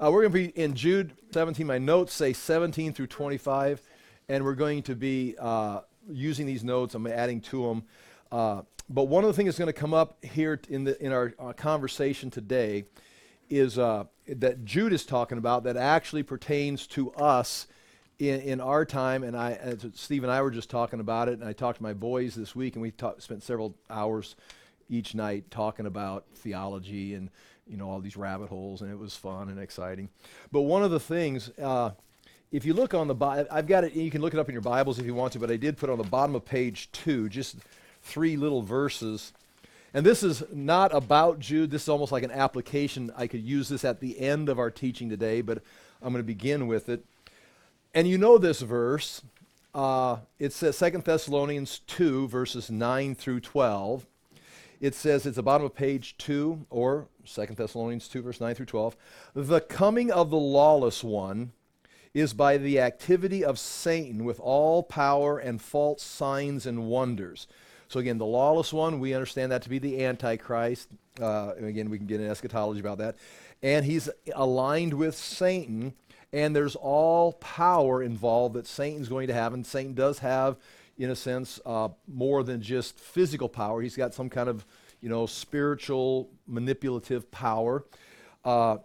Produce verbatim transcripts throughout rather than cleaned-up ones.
Uh, we're going to be in Jude seventeen. My notes say seventeen through twenty-five, and we're going to be uh, using these notes. I'm adding to them. Uh, but one of the things that's going to come up here in the in our uh, conversation today is uh, that Jude is talking about that actually pertains to us in, in our time. And I, as Steve and I were just talking about it, and I talked to my boys this week, and we talk, spent several hours each night talking about theology and you know all these rabbit holes, and it was fun and exciting. But one of the things, uh, if you look on the Bible, I've got it. You can look it up in your Bibles if you want to, but I did put on the bottom of page two just three little verses. And this is not about Jude. This is almost like an application. I could use this at the end of our teaching today, but I'm going to begin with it. And you know this verse. Uh, it says Second Thessalonians two, verses nine through twelve. It says, it's the bottom of page two, or Second Thessalonians two, verse nine through twelve. The coming of the lawless one is by the activity of Satan with all power and false signs and wonders. So again, the lawless one, we understand that to be the Antichrist. Uh, and again, we can get into eschatology about that. And he's aligned with Satan, and there's all power involved that Satan's going to have, and Satan does have, in a sense, uh, more than just physical power. He's got some kind of, you know, spiritual, manipulative power. Uh,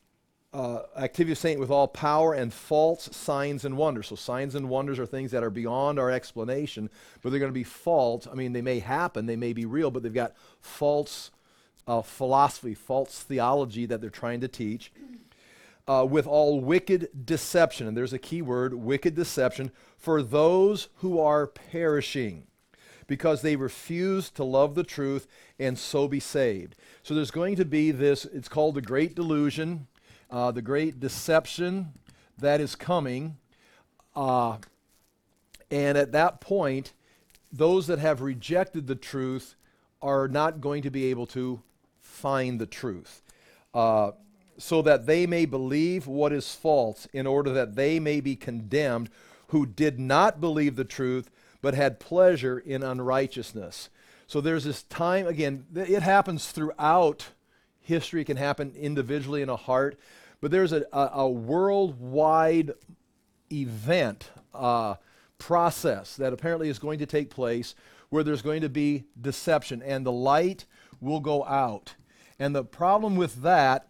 uh, activity of Satan with all power and false signs and wonders. So signs and wonders are things that are beyond our explanation, but they're going to be false. I mean, they may happen, they may be real, but they've got false uh, philosophy, false theology that they're trying to teach. Uh, with all wicked deception, and there's a key word, wicked deception, for those who are perishing, because they refuse to love the truth and so be saved. So there's going to be this, it's called the great delusion, uh, the great deception that is coming, uh, and at that point, those that have rejected the truth are not going to be able to find the truth. Uh, so that they may believe what is false, in order that they may be condemned who did not believe the truth, but had pleasure in unrighteousness. So there's this time, again, th- it happens throughout history. It can happen individually in a heart, but there's a, a, a worldwide event, uh, process that apparently is going to take place where there's going to be deception, and the light will go out. And the problem with that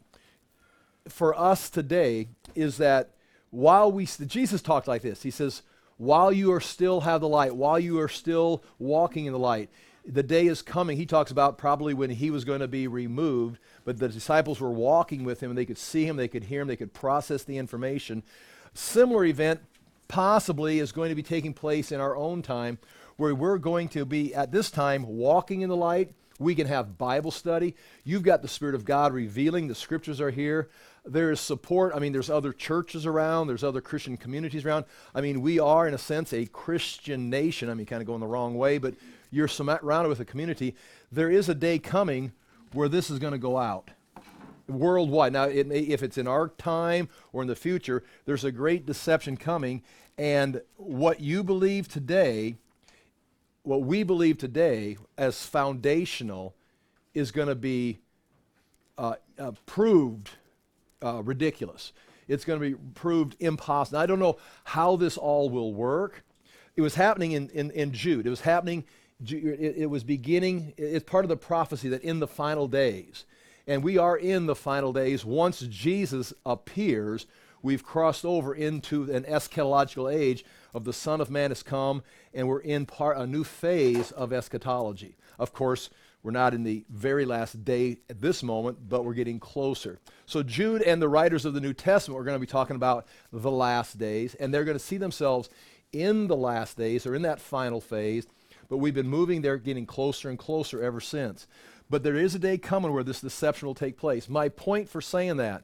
for us today is that while we, Jesus talked like this, he says, while you are still have the light, while you are still walking in the light, the day is coming. He talks about probably when he was going to be removed, but the disciples were walking with him and they could see him, they could hear him, they could process the information. Similar event possibly is going to be taking place in our own time, where we're going to be at this time walking in the light. We can have Bible study. You've got the Spirit of God revealing. The scriptures are here. There is support. I mean, there's other churches around. There's other Christian communities around. I mean, we are, in a sense, a Christian nation. I mean, kind of going the wrong way, but you're surrounded with a community. There is a day coming where this is going to go out worldwide. Now, it may, if it's in our time or in the future, there's a great deception coming. And what you believe today, what we believe today as foundational, is going to be uh, uh, proved uh, ridiculous. It's going to be proved impossible. Now, I don't know how this all will work. It was happening in, in, in Jude. It was happening, it, it was beginning, it's part of the prophecy that in the final days, and we are in the final days. Once Jesus appears, we've crossed over into an eschatological age of the Son of Man has come, and we're in part a new phase of eschatology. Of course, we're not in the very last day at this moment, but we're getting closer. So Jude and the writers of the New Testament are going to be talking about the last days, and they're going to see themselves in the last days, or in that final phase, but we've been moving there, getting closer and closer ever since. But there is a day coming where this deception will take place. My point for saying that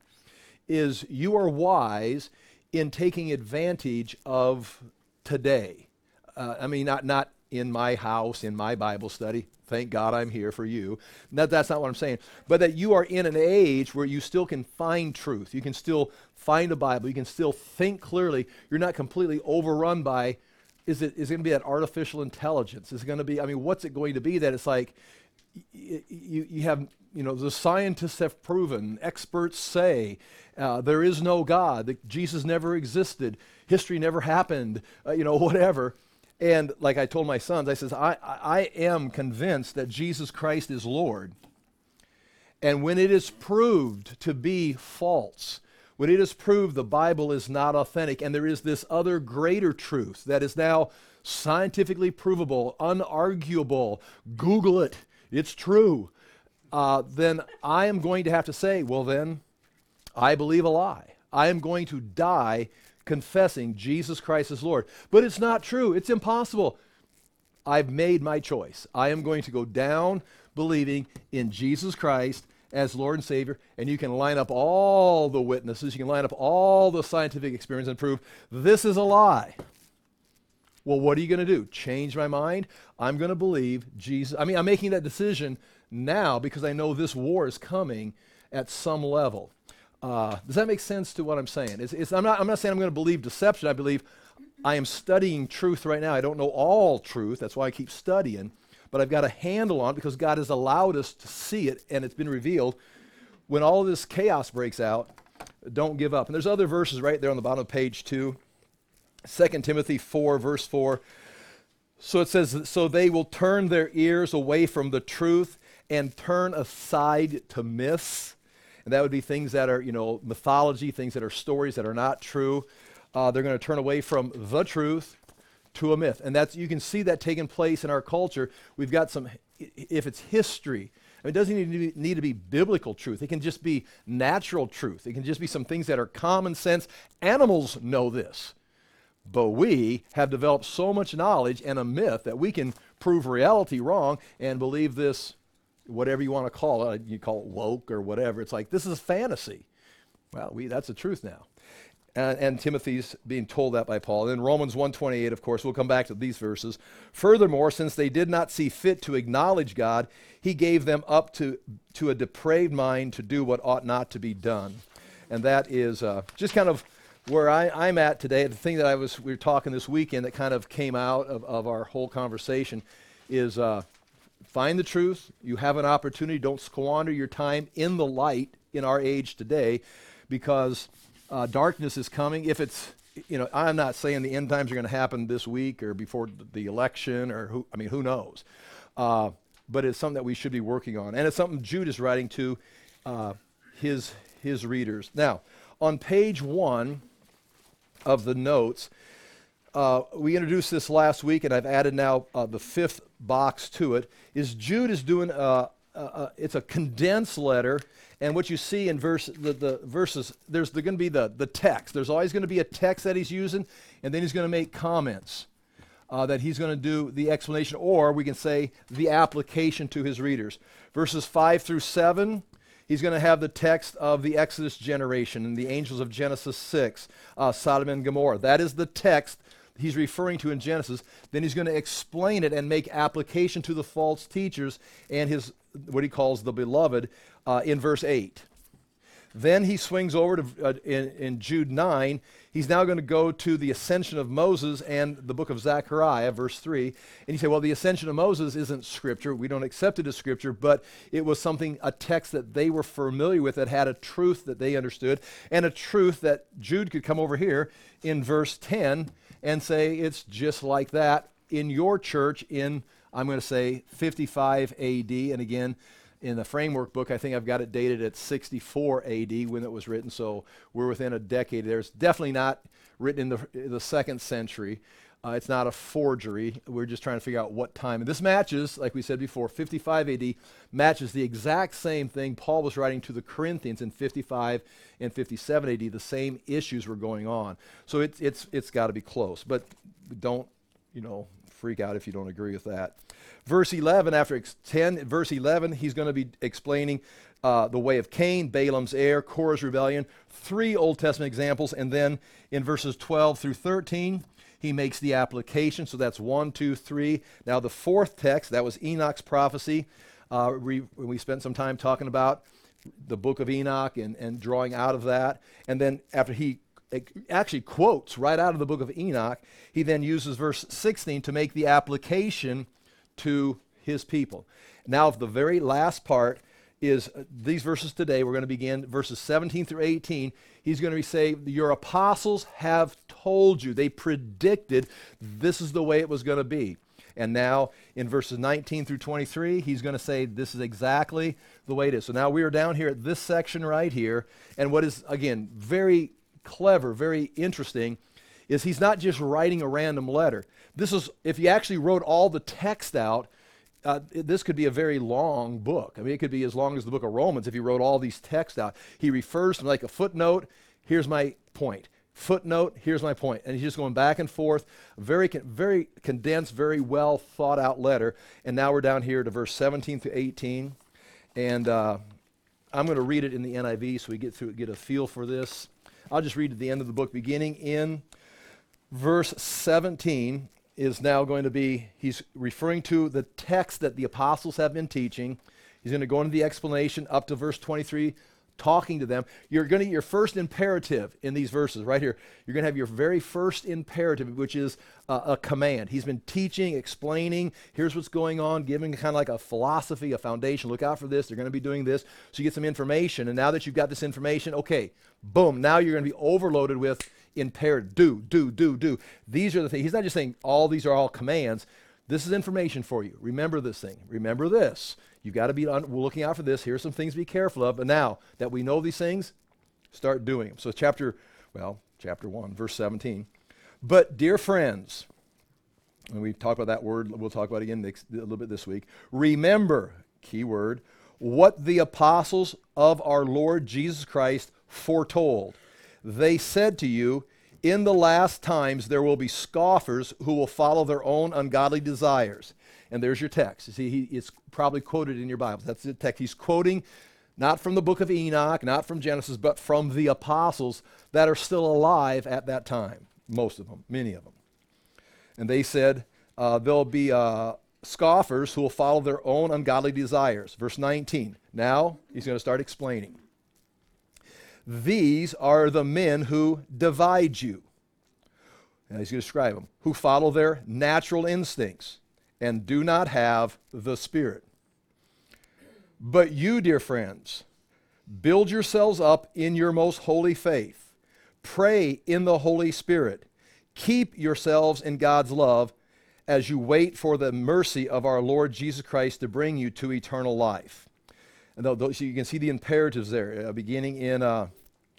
is you are wise in taking advantage of today. Uh, I mean, not not in my house, in my Bible study. Thank God I'm here for you. That, that's not what I'm saying. But that you are in an age where you still can find truth. You can still find a Bible. You can still think clearly. You're not completely overrun by, is it is it going to be that artificial intelligence? Is it going to be, I mean, what's it going to be that it's like, y- you, you have you know, the scientists have proven, experts say, uh, there is no God, that Jesus never existed, history never happened, uh, you know, whatever. And like I told my sons, I says, I, I, I am convinced that Jesus Christ is Lord. And when it is proved to be false, when it is proved the Bible is not authentic, and there is this other greater truth that is now scientifically provable, unarguable, Google it, it's true, uh, then I am going to have to say, well then, I believe a lie. I am going to die confessing Jesus Christ as Lord. But it's not true. It's impossible. I've made my choice. I am going to go down believing in Jesus Christ as Lord and Savior, and you can line up all the witnesses, you can line up all the scientific experience and prove this is a lie. Well, what are you going to do? Change my mind? I'm going to believe Jesus. I mean, I'm making that decision now because I know this war is coming at some level. Uh, does that make sense to what I'm saying? It's, it's, I'm, not, I'm not saying I'm going to believe deception. I believe I am studying truth right now. I don't know all truth. That's why I keep studying. But I've got a handle on it because God has allowed us to see it, and it's been revealed. When all this chaos breaks out, don't give up. And there's other verses right there on the bottom of page two. Second Timothy four, verse four. So it says, so they will turn their ears away from the truth and turn aside to myths. And that would be things that are, you know, mythology, things that are stories that are not true. Uh, they're going to turn away from the truth to a myth. And that's, you can see that taking place in our culture. We've got some, if it's history, I mean, it doesn't need to, be, need to be biblical truth. It can just be natural truth. It can just be some things that are common sense. Animals know this. But we have developed so much knowledge and a myth that we can prove reality wrong and believe this, whatever you want to call it. You call it woke or whatever. It's like, this is fantasy. Well, we that's the truth now. And, and Timothy's being told that by Paul. And then Romans one twenty-eight, of course, we'll come back to these verses. Furthermore, since they did not see fit to acknowledge God, he gave them up to, to a depraved mind to do what ought not to be done. And that is uh, just kind of where I, I'm at today. The thing that I was we were talking this weekend that kind of came out of, of our whole conversation is uh, find the truth. You have an opportunity. Don't squander your time in the light in our age today, because uh, darkness is coming. If it's, you know, I'm not saying the end times are going to happen this week or before the election, or who, I mean, who knows? Uh, but it's something that we should be working on. And it's something Jude is writing to uh, his, his readers. Now, on page one of the notes, uh, we introduced this last week, and I've added now uh, the fifth box to it, is Jude is doing, uh, uh, uh, it's a condensed letter. And what you see in verse the, the verses, there's going to be the, the text. There's always going to be a text that he's using, and then he's going to make comments uh, that he's going to do the explanation, or we can say the application to his readers. Verses five through seven, he's going to have the text of the Exodus generation and the angels of Genesis six, uh, Sodom and Gomorrah. That is the text he's referring to in Genesis. Then he's going to explain it and make application to the false teachers and his, what he calls the beloved, uh, in verse eight. Then he swings over to, uh, in, in Jude nine, he's now going to go to the ascension of Moses and the book of Zechariah, verse three. And you say, well, the ascension of Moses isn't scripture. We don't accept it as scripture, but it was something, a text that they were familiar with, that had a truth that they understood, and a truth that Jude could come over here in verse ten and say, it's just like that in your church in, I'm going to say, fifty-five A D. And again, in the framework book, I think I've got it dated at sixty-four A D when it was written, so we're within a decade there. It's definitely not written in the, in the second century. Uh, it's not a forgery. We're just trying to figure out what time. And this matches, like we said before, fifty-five A D matches the exact same thing Paul was writing to the Corinthians in fifty-five and fifty-seven A D. The same issues were going on. So it, it's it's got to be close. But don't, you know, freak out if you don't agree with that. Verse eleven, after ex- ten, verse eleven, he's going to be explaining uh, the way of Cain, Balaam's heir, Korah's rebellion, three Old Testament examples, and then in verses twelve through thirteen, he makes the application. So that's one, two, three. Now the fourth text, that was Enoch's prophecy. Uh, we, we spent some time talking about the book of Enoch and, and drawing out of that. And then after he actually quotes right out of the book of Enoch, he then uses verse sixteen to make the application to his people. Now, the very last part is uh, these verses today. We're going to begin verses seventeen through eighteen. He's going to say, your apostles have told you. They predicted this is the way it was going to be. And now in verses nineteen through twenty-three, he's going to say this is exactly the way it is. So now we are down here at this section right here. And what is, again, very clever, very interesting, is he's not just writing a random letter. This is, if he actually wrote all the text out, uh, it, this could be a very long book. I mean, it could be as long as the book of Romans if he wrote all these texts out. He refers to like a footnote, here's my point. Footnote, here's my point. And he's just going back and forth. Very, con- very condensed, very well thought out letter. And now we're down here to verse seventeen through eighteen. And uh, I'm going to read it in the N I V so we get through, get a feel for this. I'll just read at the end of the book, beginning in verse seventeen is now going to be, he's referring to the text that the apostles have been teaching. He's going to go into the explanation up to verse twenty-three, talking to them. You're going to get your first imperative in these verses right here. You're going to have your very first imperative, which is uh, a command. He's been teaching, explaining, here's what's going on, giving kind of like a philosophy, a foundation. Look out for this. They're going to be doing this. So you get some information. And now that you've got this information, okay, boom, now you're going to be overloaded with imperative. Do, do, do, do. These are the things. He's not just saying all these are all commands. This is information for you. Remember this thing. Remember this. You've got to be un- we're looking out for this. Here's some things to be careful of. But now that we know these things, start doing them. So chapter, well, chapter one, verse seventeen. But dear friends, and we talked about that word, we'll talk about it again next, a little bit this week. Remember, key word, what the apostles of our Lord Jesus Christ foretold. They said to you, in the last times there will be scoffers who will follow their own ungodly desires. And there's your text. You see, he, it's probably quoted in your Bible. That's the text. He's quoting not from the book of Enoch, not from Genesis, but from the apostles that are still alive at that time. Most of them, many of them. And they said, uh, there'll be uh, scoffers who will follow their own ungodly desires. Verse nineteen. Now he's going to start explaining. These are the men who divide you. And he's going to describe them. Who follow their natural instincts and do not have the Spirit. But you, dear friends, build yourselves up in your most holy faith. Pray in the Holy Spirit. Keep yourselves in God's love as you wait for the mercy of our Lord Jesus Christ to bring you to eternal life. And those, you can see the imperatives there, uh, beginning in uh,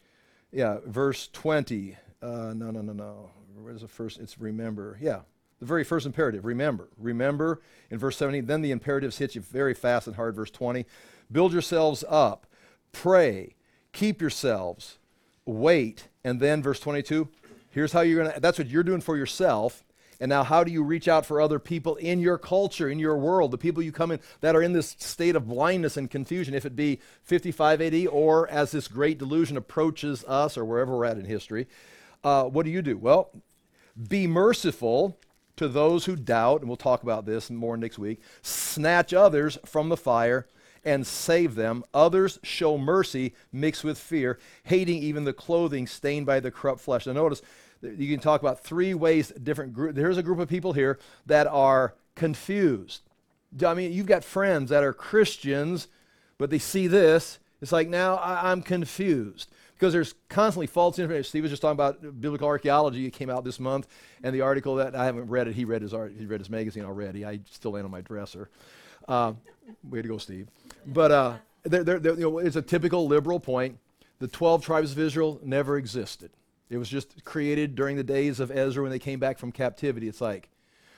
yeah, verse twenty. Uh, no, no, no, no. Where's the first? It's remember. Yeah, the very first imperative, remember. Remember in verse seventeen. Then the imperatives hit you very fast and hard. Verse twenty. Build yourselves up. Pray. Keep yourselves. Wait. And then verse twenty-two. Here's how you're going to, that's what you're doing for yourself. And now how do you reach out for other people in your culture, in your world, the people you come in that are in this state of blindness and confusion, if it be fifty-five A D or as this great delusion approaches us or wherever we're at in history. Uh, what do you do? Well, be merciful to those who doubt, and we'll talk about this more next week. Snatch others from the fire and save them. Others show mercy mixed with fear, hating even the clothing stained by the corrupt flesh. Now notice, you can talk about three ways, different group. There's a group of people here that are confused. I mean, you've got friends that are Christians, but they see this. It's like, now I, I'm confused. Because there's constantly false information. Steve was just talking about biblical archaeology. It came out this month. And the article that, I haven't read it. He read his, art, he read his magazine already. I still land on my dresser. Uh, way to go, Steve. But uh, they're, they're, they're, you know, it's a typical liberal point. The twelve tribes of Israel never existed. It was just created during the days of Ezra when they came back from captivity. It's like,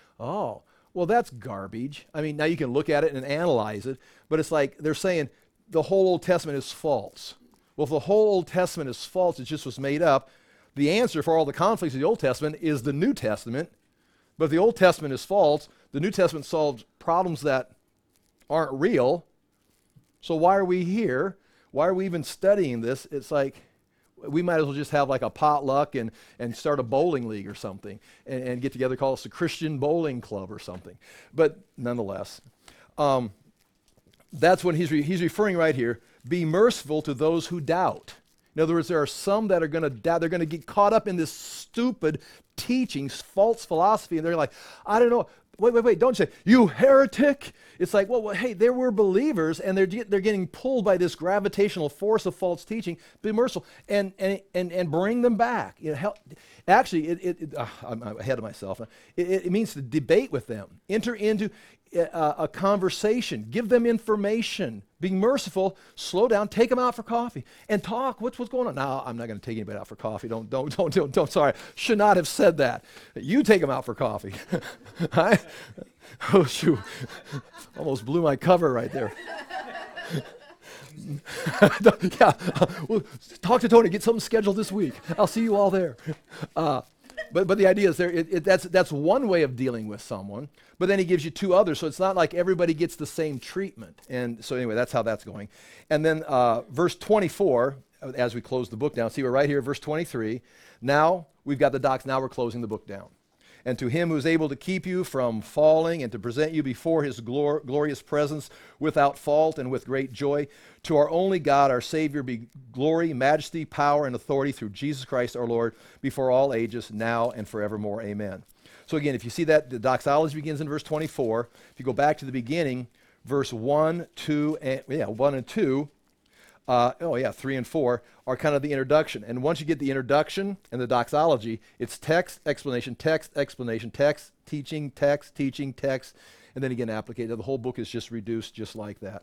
oh, well, that's garbage. I mean, now you can look at it and analyze it, but it's like they're saying the whole Old Testament is false. Well, if the whole Old Testament is false, it just was made up, the answer for all the conflicts of the Old Testament is the New Testament. But if the Old Testament is false, the New Testament solves problems that aren't real. So why are we here? Why are we even studying this? It's like, we might as well just have like a potluck and, and start a bowling league or something and, and get together, call us the Christian Bowling Club or something. But nonetheless, um, that's what he's, re- he's referring right here. Be merciful to those who doubt. In other words, there are some that are going to doubt. They're going to get caught up in this stupid teaching, false philosophy, and they're like, I don't know. wait, wait, wait, don't say, you heretic. It's like, well, well hey, there were believers, and they're, they're getting pulled by this gravitational force of false teaching. Be merciful and, and, and, and bring them back. You know, help. Actually, it, it, it, uh, I'm ahead of myself. It, it means to debate with them, enter into a, a conversation, give them information, be merciful, slow down, take them out for coffee, and talk. What's what's going on? No, I'm not going to take anybody out for coffee. Don't don't don't don't. don't sorry, should not have said that. You take them out for coffee. I, oh shoot, almost blew my cover right there. yeah, well, talk to Tony. Get something scheduled this week. I'll see you all there. Uh, but but the idea is there. It, it, that's that's one way of dealing with someone. But then he gives you two others, so it's not like everybody gets the same treatment. And so anyway, that's how that's going. And then uh, verse twenty-four, as we close the book down. See, we're right here, verse twenty-three. Now we've got the docs. Now we're closing the book down. And to him who is able to keep you from falling and to present you before his glor- glorious presence without fault and with great joy, to our only God, our Savior, be glory, majesty, power, and authority through Jesus Christ our Lord, before all ages, now and forevermore. Amen. So again, if you see that, the doxology begins in verse twenty-four. If you go back to the beginning, verse one, two, and, yeah, one and two, Uh, oh yeah, three and four are kind of the introduction. And once you get the introduction and the doxology, it's text, explanation, text, explanation, text, teaching, text, teaching, text, and then again application. The whole book is just reduced just like that.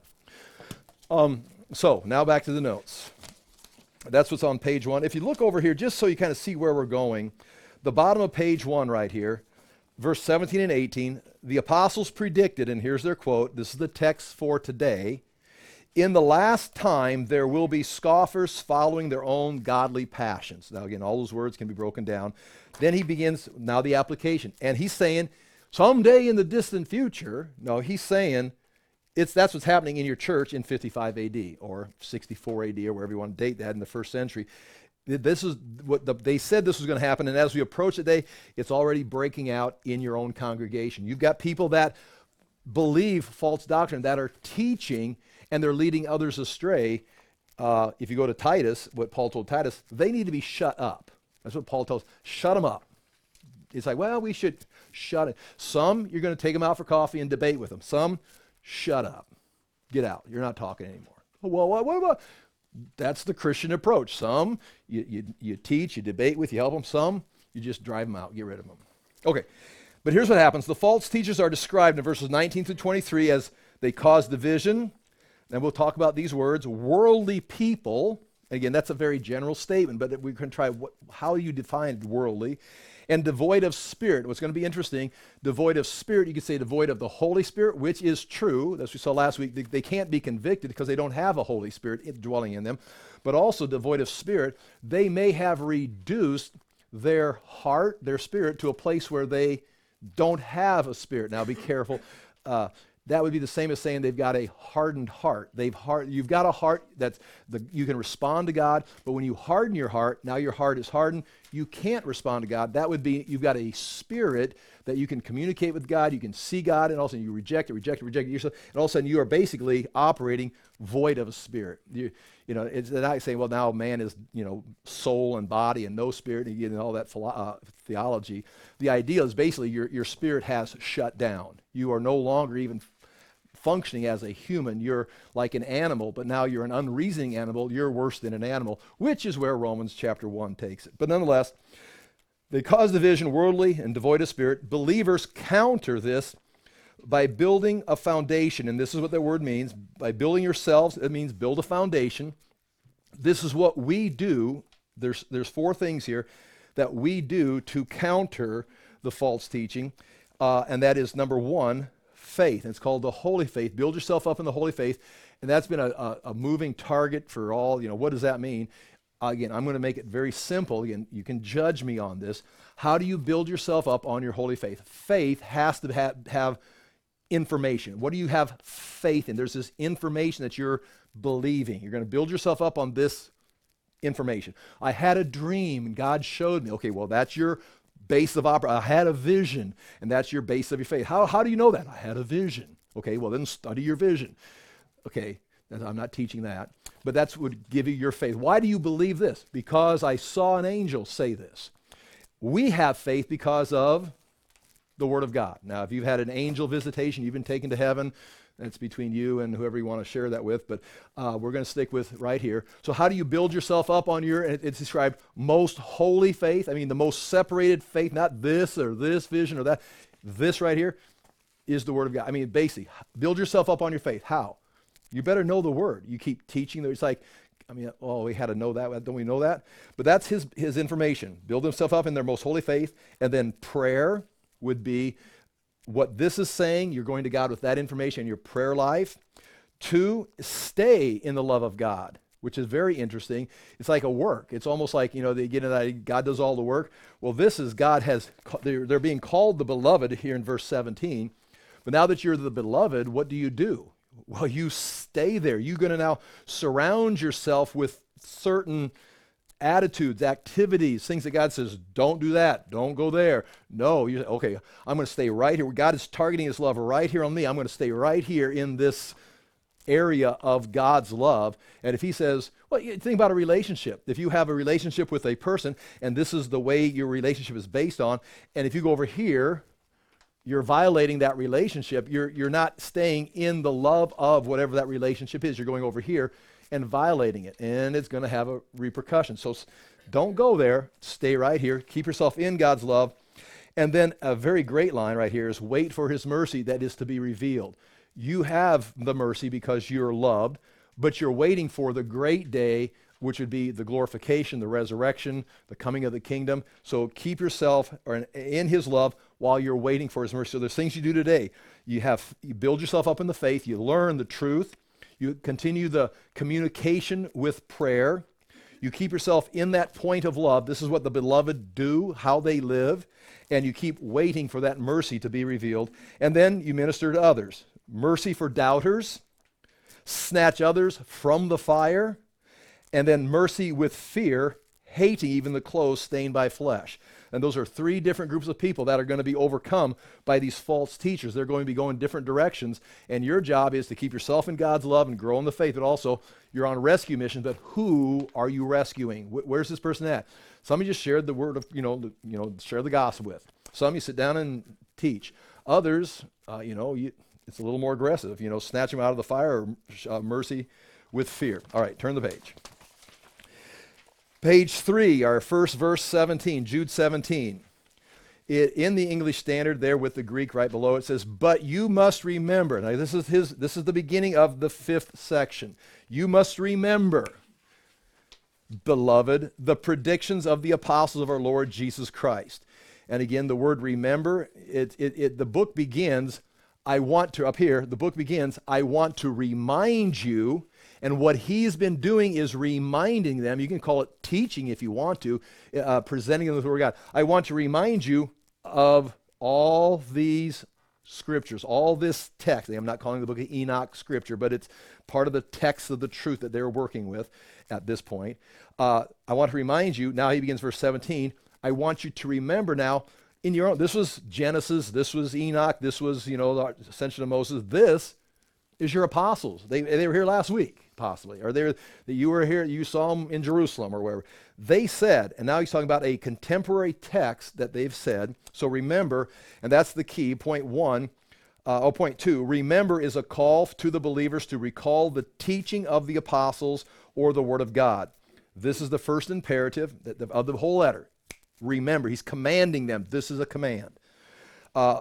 Um, so now back to the notes. That's what's on page one. If you look over here, just so you kind of see where we're going, the bottom of page one right here, verse seventeen and eighteen, the apostles predicted, and here's their quote, this is the text for today, in the last time, there will be scoffers following their own godly passions. Now, again, all those words can be broken down. Then he begins, now the application. And he's saying, someday in the distant future, no, he's saying, it's that's what's happening in your church in fifty-five A D or sixty-four A D or wherever you want to date that in the first century. This is what the, they said this was going to happen. And as we approach the day, it's already breaking out in your own congregation. You've got people that believe false doctrine, that are teaching, and they're leading others astray. Uh, if you go to Titus, what Paul told Titus, they need to be shut up. That's what Paul tells, shut them up. It's like, well, we should shut it. Some, you're going to take them out for coffee and debate with them. Some, shut up. Get out. You're not talking anymore. Well, what, what about? That's the Christian approach. Some, you, you, you teach, you debate with, you help them. Some, you just drive them out, get rid of them. Okay, but here's what happens. The false teachers are described in verses nineteen through twenty-three as they cause division. And we'll talk about these words, worldly people. Again, that's a very general statement, but we can try what, how you define worldly. And devoid of spirit. What's going to be interesting, devoid of spirit, you could say devoid of the Holy Spirit, which is true. As we saw last week, they, they can't be convicted because they don't have a Holy Spirit dwelling in them. But also devoid of spirit, they may have reduced their heart, their spirit, to a place where they don't have a spirit. Now be careful. Uh, That would be the same as saying they've got a hardened heart. They've hard, you've got a heart that's the, you can respond to God, but when you harden your heart, now your heart is hardened, you can't respond to God. That would be, you've got a spirit that you can communicate with God, you can see God, and all of a sudden you reject it, reject it, reject it yourself, and all of a sudden you are basically operating void of a spirit. You, you know, it's not saying, well, now man is, you know, soul and body and no spirit, and you know, all that philo- uh, theology. The idea is basically your, your spirit has shut down. You are no longer even functioning as a human. You're like an animal, but now you're an unreasoning animal. You're worse than an animal, which is where Romans chapter one takes it. But nonetheless, they cause division, worldly and devoid of spirit. Believers counter this by building a foundation, and this is what that word means. By building yourselves, it means build a foundation. This is what we do. There's, there's four things here that we do to counter the false teaching, uh, and that is number one, faith. And it's called the holy faith. Build yourself up in the holy faith. And that's been a, a, a moving target for all, you know, what does that mean? Again, I'm going to make it very simple. Again, you can judge me on this. How do you build yourself up on your holy faith? Faith has to ha- have information. What do you have faith in? There's this information that you're believing. You're going to build yourself up on this information. I had a dream and God showed me. Okay, well, that's your base of opera. I had a vision, and that's your base of your faith. How, how do you know that? I had a vision. Okay, well, then study your vision. Okay, I'm not teaching that, but that's what would give you your faith. Why do you believe this? Because I saw an angel say this. We have faith because of the Word of God. Now, if you've had an angel visitation, you've been taken to heaven, that's between you and whoever you want to share that with, but uh, we're going to stick with right here. So how do you build yourself up on your, it, it's described, most holy faith? I mean, the most separated faith, not this or this vision or that. This right here is the Word of God. I mean, basically, build yourself up on your faith. How? You better know the Word. You keep teaching. It's like, I mean, oh, we had to know that. Don't we know that? But that's his, his information. Build himself up in their most holy faith. And then prayer would be what this is saying. You're going to God with that information in your prayer life. Two, stay in the love of God, which is very interesting. It's like a work. It's almost like, you know, they get into that, God does all the work. Well, this is God has, they're, they're being called the beloved here in verse seventeen. But now that you're the beloved, what do you do? Well, you stay there. You're going to now surround yourself with certain attitudes, activities, things that God says, don't do that, don't go there. No, you okay, I'm going to stay right here. God is targeting his love right here on me. I'm going to stay right here in this area of God's love. And if he says, well, you think about a relationship. If you have a relationship with a person, and this is the way your relationship is based on, and if you go over here, you're violating that relationship. You're, you're not staying in the love of whatever that relationship is. You're going over here and violating it, and it's going to have a repercussion. So s- don't go there. Stay right here. Keep yourself in God's love. And then a very great line right here is wait for his mercy that is to be revealed. You have the mercy because you're loved, but you're waiting for the great day, which would be the glorification, the resurrection, the coming of the kingdom. So keep yourself in his love while you're waiting for his mercy. So there's things you do today. You have you build yourself up in the faith. You learn the truth. You continue the communication with prayer. You keep yourself in that point of love. This is what the beloved do, how they live. And you keep waiting for that mercy to be revealed. And then you minister to others. Mercy for doubters. Snatch others from the fire. And then mercy with fear, hating even the clothes stained by flesh. And those are three different groups of people that are going to be overcome by these false teachers. They're going to be going different directions. And your job is to keep yourself in God's love and grow in the faith. But also, you're on rescue missions. But who are you rescuing? Wh- where's this person at? Some of you just shared the word of, you know, the, you know, share the gospel with. Some you sit down and teach. Others, uh, you know, you, it's a little more aggressive. You know, snatch them out of the fire or uh, mercy with fear. All right, turn the page. Page three, our first verse seventeen, Jude seventeen. It, in the English Standard there with the Greek right below, it says, but you must remember. Now this is his. This is the beginning of the fifth section. You must remember, beloved, the predictions of the apostles of our Lord Jesus Christ. And again, the word remember, it, it, it, the book begins, I want to, up here, the book begins, I want to remind you. And what he's been doing is reminding them, you can call it teaching if you want to, uh, presenting them with the Word of God. I want to remind you of all these scriptures, all this text. I'm not calling the book of Enoch scripture, but it's part of the text of the truth that they're working with at this point. Uh, I want to remind you, now he begins verse seventeen, I want you to remember now in your own, this was Genesis, this was Enoch, this was, you know, the ascension of Moses, this is your apostles. They, they were here last week. Possibly, or they were, that you were here, you saw them in Jerusalem or wherever. They said, and now he's talking about a contemporary text that they've said. So remember, and that's the key, point one, uh, oh, point two, remember is a call to the believers to recall the teaching of the apostles or the Word of God. This is the first imperative of the whole letter. Remember, he's commanding them. This is a command. Uh,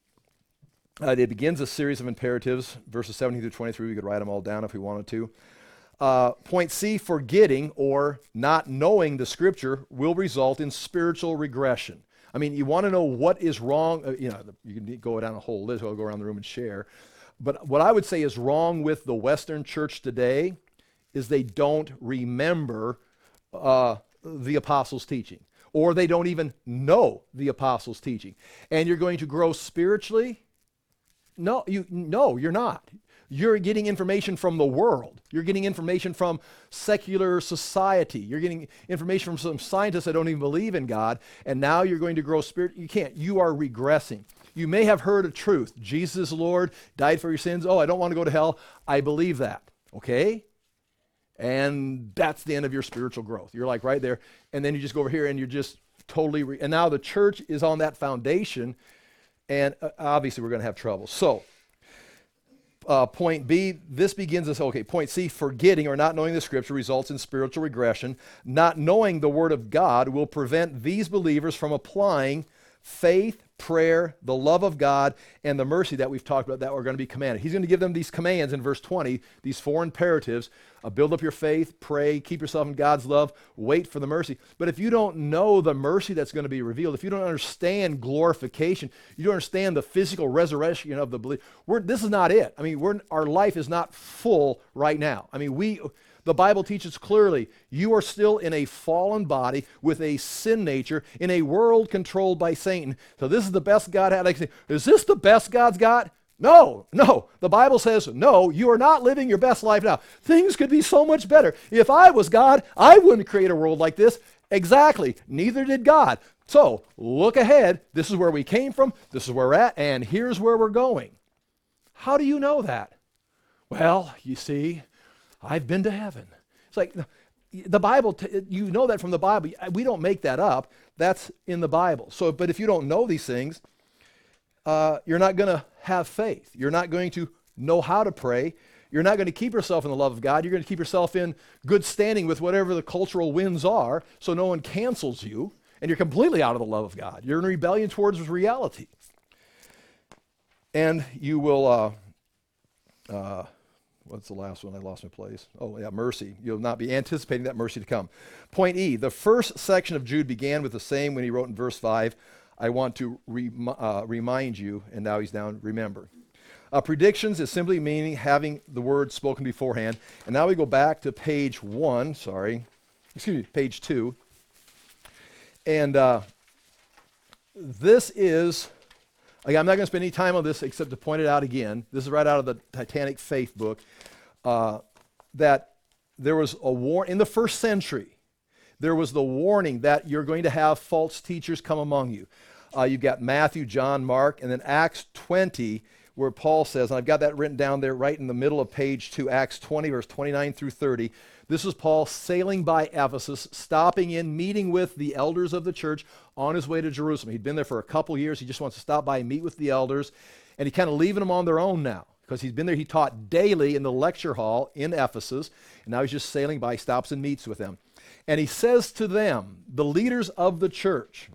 Uh, it begins a series of imperatives, verses seventeen through twenty-three. We could write them all down if we wanted to. Uh, point C, forgetting or not knowing the Scripture will result in spiritual regression. I mean, you want to know what is wrong. Uh, you know, you can go down a whole list. I'll go around the room and share. But what I would say is wrong with the Western church today is they don't remember uh, the apostles' teaching, or they don't even know the apostles' teaching. And you're going to grow spiritually. No, you no, you're not. You're getting information from the world. You're getting information from secular society. You're getting information from some scientists that don't even believe in God, and now you're going to grow spirit. You can't. You are regressing. You may have heard a truth. Jesus is Lord, died for your sins. Oh, I don't want to go to hell. I believe that. Okay? And that's the end of your spiritual growth. You're like right there, and then you just go over here and you're just totally, re- and now the church is on that foundation. And uh, obviously we're going to have trouble. So, uh, point B, this begins as, okay, point C, forgetting or not knowing the scripture results in spiritual regression. Not knowing the word of God will prevent these believers from applying faith, prayer, the love of God, and the mercy that we've talked about that are going to be commanded. He's going to give them these commands in verse twenty, these four imperatives. Uh, build up your faith, pray, keep yourself in God's love, wait for the mercy. But if you don't know the mercy that's going to be revealed, if you don't understand glorification, you don't understand the physical resurrection of the believer, we're, this is not it. I mean, we're, our life is not full right now. I mean, we... The Bible teaches clearly, you are still in a fallen body with a sin nature in a world controlled by Satan. So this is the best God had. Like, is this the best God's got? No, no. The Bible says, no, you are not living your best life now. Things could be so much better. If I was God, I wouldn't create a world like this. Exactly. Neither did God. So look ahead. This is where we came from. This is where we're at. And here's where we're going. How do you know that? Well, you see, I've been to heaven. It's like the Bible, t- you know that from the Bible. We don't make that up. That's in the Bible. So, but if you don't know these things, uh, you're not going to have faith. You're not going to know how to pray. You're not going to keep yourself in the love of God. You're going to keep yourself in good standing with whatever the cultural winds are, so no one cancels you, and you're completely out of the love of God. You're in rebellion towards reality. And you will... Uh, uh, What's the last one? I lost my place. Oh, yeah, mercy. You'll not be anticipating that mercy to come. Point E, the first section of Jude began with the same when he wrote in verse five, I want to rem- uh, remind you, and now he's down, remember. Uh, predictions is simply meaning having the word spoken beforehand. And now we go back to page one, sorry, excuse me, page two. And uh, this is, again, I'm not going to spend any time on this except to point it out again. This is right out of the Titanic Faith book. Uh, that there was a war in the first century. There was the warning that you're going to have false teachers come among you. Uh, you've got Matthew, John, Mark, and then Acts twenty, where Paul says, and I've got that written down there right in the middle of page two, Acts twenty, verse twenty-nine through thirty. This is Paul sailing by Ephesus, stopping in, meeting with the elders of the church on his way to Jerusalem. He'd been there for a couple years. He just wants to stop by and meet with the elders. And he kind of leaving them on their own now because he's been there. He taught daily in the lecture hall in Ephesus. And now he's just sailing by, stops and meets with them. And he says to them, the leaders of the church,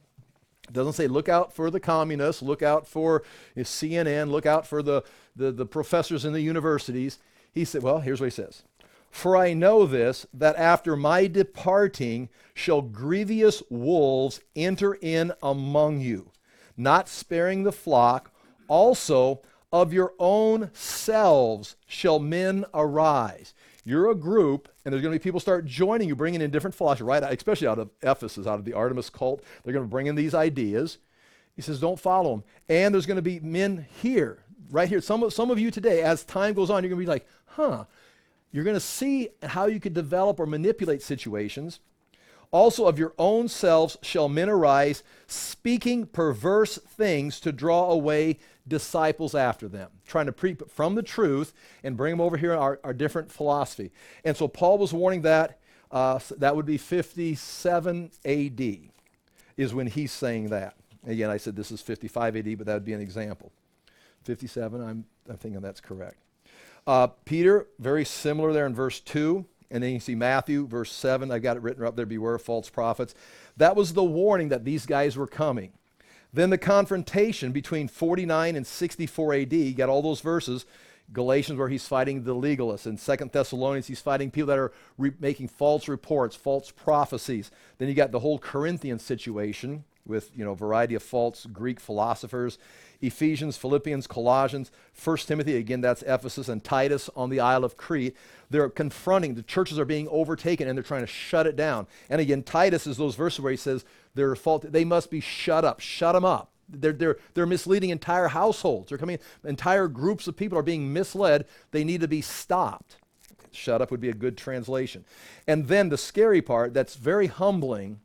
it doesn't say look out for the communists, look out for C N N, look out for the, the, the professors in the universities. He said, well, here's what he says. For I know this, that after my departing shall grievous wolves enter in among you, not sparing the flock. Also of your own selves shall men arise. You're a group, and there's going to be people start joining you, bringing in different philosophy, right? Especially out of Ephesus, out of the Artemis cult. They're going to bring in these ideas. He says, don't follow them. And there's going to be men here, right here. Some of, some of you today, as time goes on, you're going to be like, huh. You're going to see how you could develop or manipulate situations. Also of your own selves shall men arise, speaking perverse things to draw away disciples after them, trying to preach from the truth and bring them over here in our, our different philosophy. And so Paul was warning that. Uh, that would be fifty-seven A D is when he's saying that. Again, I said this is fifty-five A D, but that would be an example. fifty-seven, I'm, I'm thinking that's correct. Uh, Peter, very similar there in verse two. And then you see Matthew, verse seven. I've got it written up there, beware of false prophets. That was the warning that these guys were coming. Then the confrontation between forty-nine and sixty-four A D, you got all those verses. Galatians, where he's fighting the legalists. In Second Thessalonians, he's fighting people that are re- making false reports, false prophecies. Then you got the whole Corinthian situation with, you know, variety of false Greek philosophers. Ephesians, Philippians, Colossians, First Timothy, again, that's Ephesus, and Titus on the Isle of Crete. They're confronting, the churches are being overtaken, and they're trying to shut it down. And again, Titus is those verses where he says, they're fault, they must be shut up, shut them up. They're, they're, they're misleading entire households. They're coming, entire groups of people are being misled. They need to be stopped. Shut up would be a good translation. And then the scary part, that's very humbling,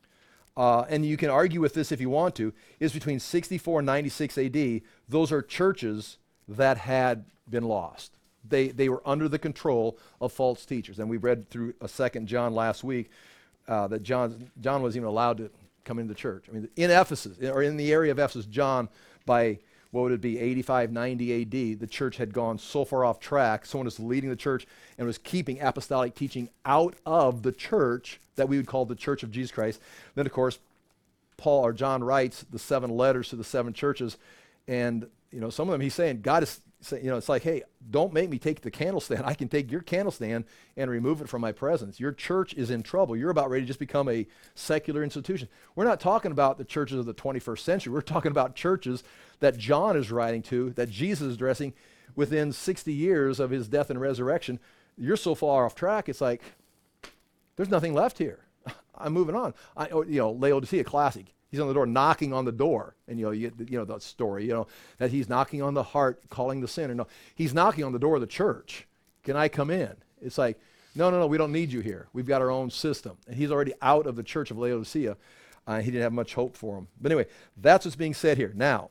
Uh, and you can argue with this if you want to, is between sixty-four and ninety-six A D, those are churches that had been lost. They they were under the control of false teachers. And we read through a second John last week uh, that John John wasn't even allowed to coming to the church. I mean, in Ephesus, or in the area of Ephesus, John, by what would it be, eighty-five, ninety A D, the church had gone so far off track, someone was leading the church and was keeping apostolic teaching out of the church that we would call the Church of Jesus Christ. Then, of course, Paul or John writes the seven letters to the seven churches, and you know, some of them he's saying, God is saying, you know, it's like, hey, don't make me take the candlestand. I can take your candlestand and remove it from my presence. Your church is in trouble. You're about ready to just become a secular institution. We're not talking about the churches of the twenty-first century. We're talking about churches that John is writing to, that Jesus is addressing within sixty years of his death and resurrection. You're so far off track, it's like, there's nothing left here. I'm moving on. I, you know, Laodicea, classic. He's on the door, knocking on the door. And, you know, you, you know, that story, you know, that he's knocking on the heart, calling the sinner. No, he's knocking on the door of the church. Can I come in? It's like, no, no, no, we don't need you here. We've got our own system. And he's already out of the church of Laodicea. Uh, he didn't have much hope for him. But anyway, that's what's being said here. Now,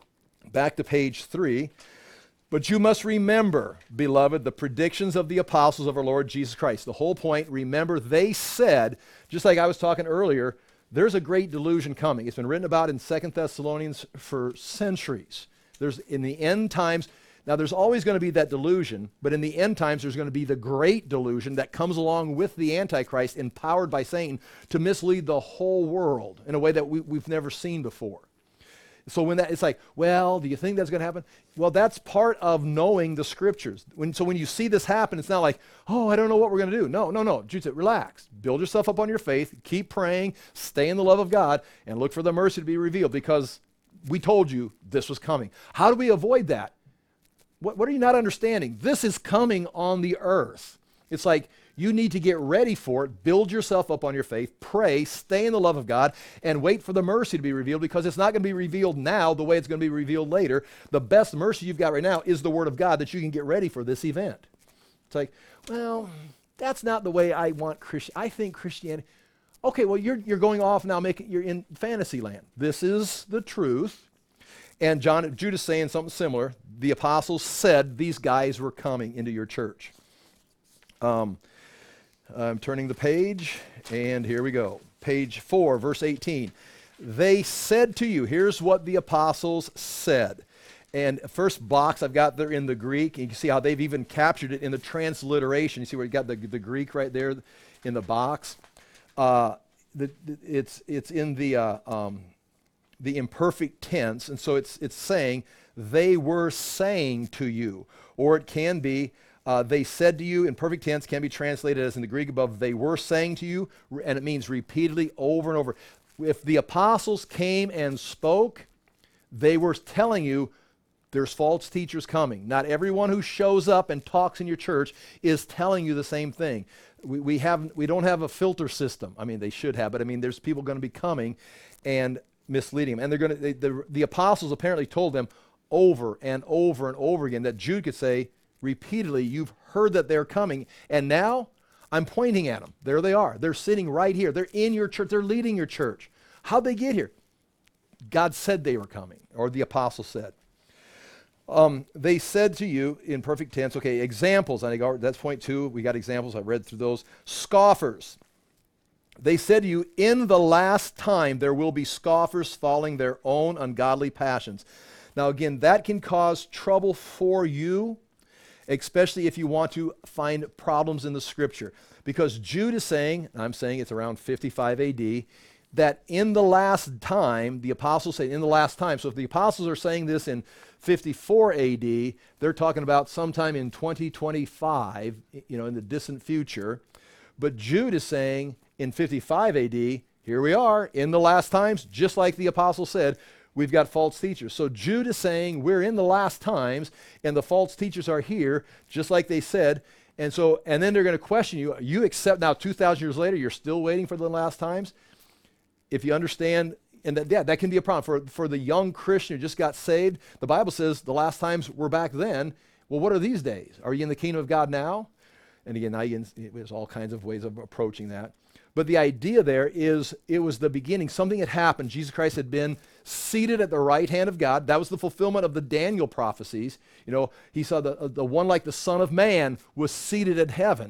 back to page three. But you must remember, beloved, the predictions of the apostles of our Lord Jesus Christ. The whole point, remember, they said, just like I was talking earlier, there's a great delusion coming. It's been written about in Second Thessalonians for centuries. There's in the end times, now there's always going to be that delusion, but in the end times there's going to be the great delusion that comes along with the Antichrist, empowered by Satan to mislead the whole world in a way that we, we've never seen before. So when that, it's like, well, do you think that's going to happen? Well, that's part of knowing the scriptures. When, so when you see this happen, it's not like, oh, I don't know what we're going to do. No, no, no. Jude said, relax. Build yourself up on your faith. Keep praying. Stay in the love of God. And look for the mercy to be revealed, because we told you this was coming. How do we avoid that? What, what are you not understanding? This is coming on the earth. It's like, you need to get ready for it. Build yourself up on your faith. Pray. Stay in the love of God. And wait for the mercy to be revealed, because it's not going to be revealed now the way it's going to be revealed later. The best mercy you've got right now is the Word of God, that you can get ready for this event. It's like, well, that's not the way I want Christian. I think Christianity. Okay, well, you're, you're going off now. Making, you're in fantasy land. This is the truth. And John, Jude is saying something similar. The apostles said these guys were coming into your church. Um, I'm turning the page, and here we go. Page four, verse eighteen. They said to you, here's what the apostles said. And first box I've got there in the Greek, and you can see how they've even captured it in the transliteration. You see where you got the, the Greek right there in the box? Uh, the, the, it's, it's in the, uh, um, the imperfect tense, and so it's, it's saying, they were saying to you. Or it can be, Uh, they said to you, in perfect tense, can be translated as in the Greek above, they were saying to you, and it means repeatedly over and over. If the apostles came and spoke, they were telling you there's false teachers coming. Not everyone who shows up and talks in your church is telling you the same thing. We, we, have, we don't have a filter system. I mean, they should have, but I mean, there's people going to be coming and misleading them. And they're going to, they, the, the apostles apparently told them over and over and over again that Jude could say, repeatedly, you've heard that they're coming, and now I'm pointing at them. There they are. They're sitting right here. They're in your church. They're leading your church. How'd they get here? God said they were coming, or the apostle said. Um, they said to you in perfect tense, okay, examples. I think that's point two. We got examples. I read through those. Scoffers. They said to you, in the last time there will be scoffers following their own ungodly passions. Now again, that can cause trouble for you, especially if you want to find problems in the scripture. Because Jude is saying, and I'm saying it's around fifty-five A D, that in the last time, the apostles say in the last time. So if the apostles are saying this in fifty-four A D, they're talking about sometime in twenty twenty-five, you know, in the distant future. But Jude is saying in fifty-five A D, here we are in the last times, just like the apostle said, we've got false teachers. So Jude is saying we're in the last times, and the false teachers are here, just like they said. And so, and then they're going to question you. You accept now two thousand years later, you're still waiting for the last times? If you understand, and that, yeah, that can be a problem. For, for the young Christian who just got saved, the Bible says the last times were back then. Well, what are these days? Are you in the kingdom of God now? And again, now you, there's all kinds of ways of approaching that. But the idea there is it was the beginning. Something had happened. Jesus Christ had been seated at the right hand of God. That was the fulfillment of the Daniel prophecies. You know, he saw the, the one like the Son of Man was seated at heaven.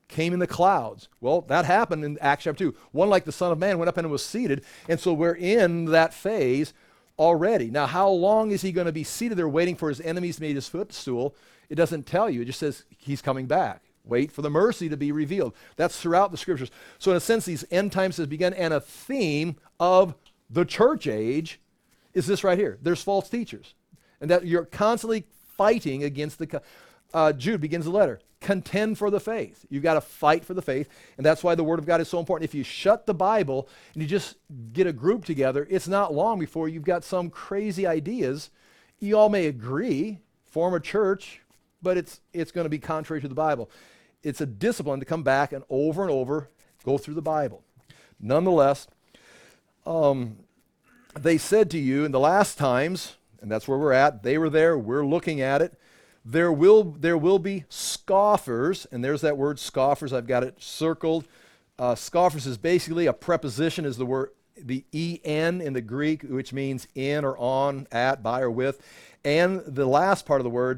came in the clouds. Well, that happened in Acts chapter two. One like the Son of Man went up and was seated. And so we're in that phase already. Now, how long is he going to be seated there waiting for his enemies to be his footstool? It doesn't tell you. It just says he's coming back. Wait for the mercy to be revealed. That's throughout the scriptures. So in a sense, these end times has begun, and a theme of the church age is this right here. There's false teachers. And that you're constantly fighting against the... Uh, Jude begins the letter. Contend for the faith. You've got to fight for the faith, and that's why the Word of God is so important. If you shut the Bible and you just get a group together, it's not long before you've got some crazy ideas. You all may agree, form a church, but it's it's going to be contrary to the Bible. It's a discipline to come back and over and over go through the Bible. Nonetheless, um, they said to you in the last times, and that's where we're at, they were there, we're looking at it, There will, there will be scoffers, and there's that word scoffers. I've got it circled. Uh, scoffers is basically a preposition, is the word, the en in the Greek, which means in or on, at, by, or with. And the last part of the word,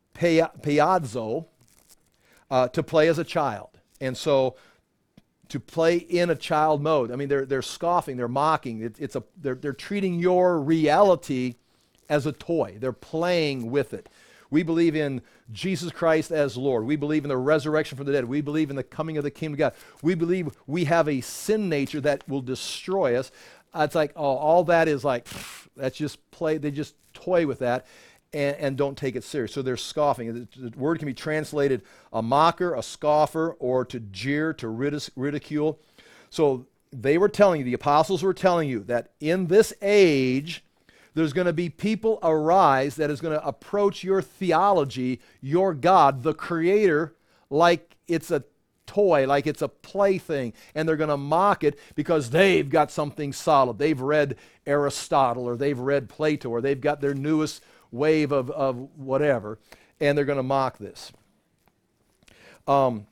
peazo, uh, to play as a child. And so to play in a child mode. I mean, they're, they're scoffing, they're mocking. It, it's a, they're, they're treating your reality as a toy. They're playing with it. We believe in Jesus Christ as Lord. We believe in the resurrection from the dead. We believe in the coming of the kingdom of God. We believe we have a sin nature that will destroy us. Uh, it's like, oh, all that is like, pff, that's just play. They just toy with that and, and don't take it serious. So they're scoffing. The, the word can be translated a mocker, a scoffer, or to jeer, to ridic- ridicule. So they were telling you, the apostles were telling you that in this age, there's going to be people arise that is going to approach your theology, your God, the Creator, like it's a toy, like it's a plaything, and they're going to mock it because they've got something solid. They've read Aristotle, or they've read Plato, or they've got their newest wave of, of whatever, and they're going to mock this. Um,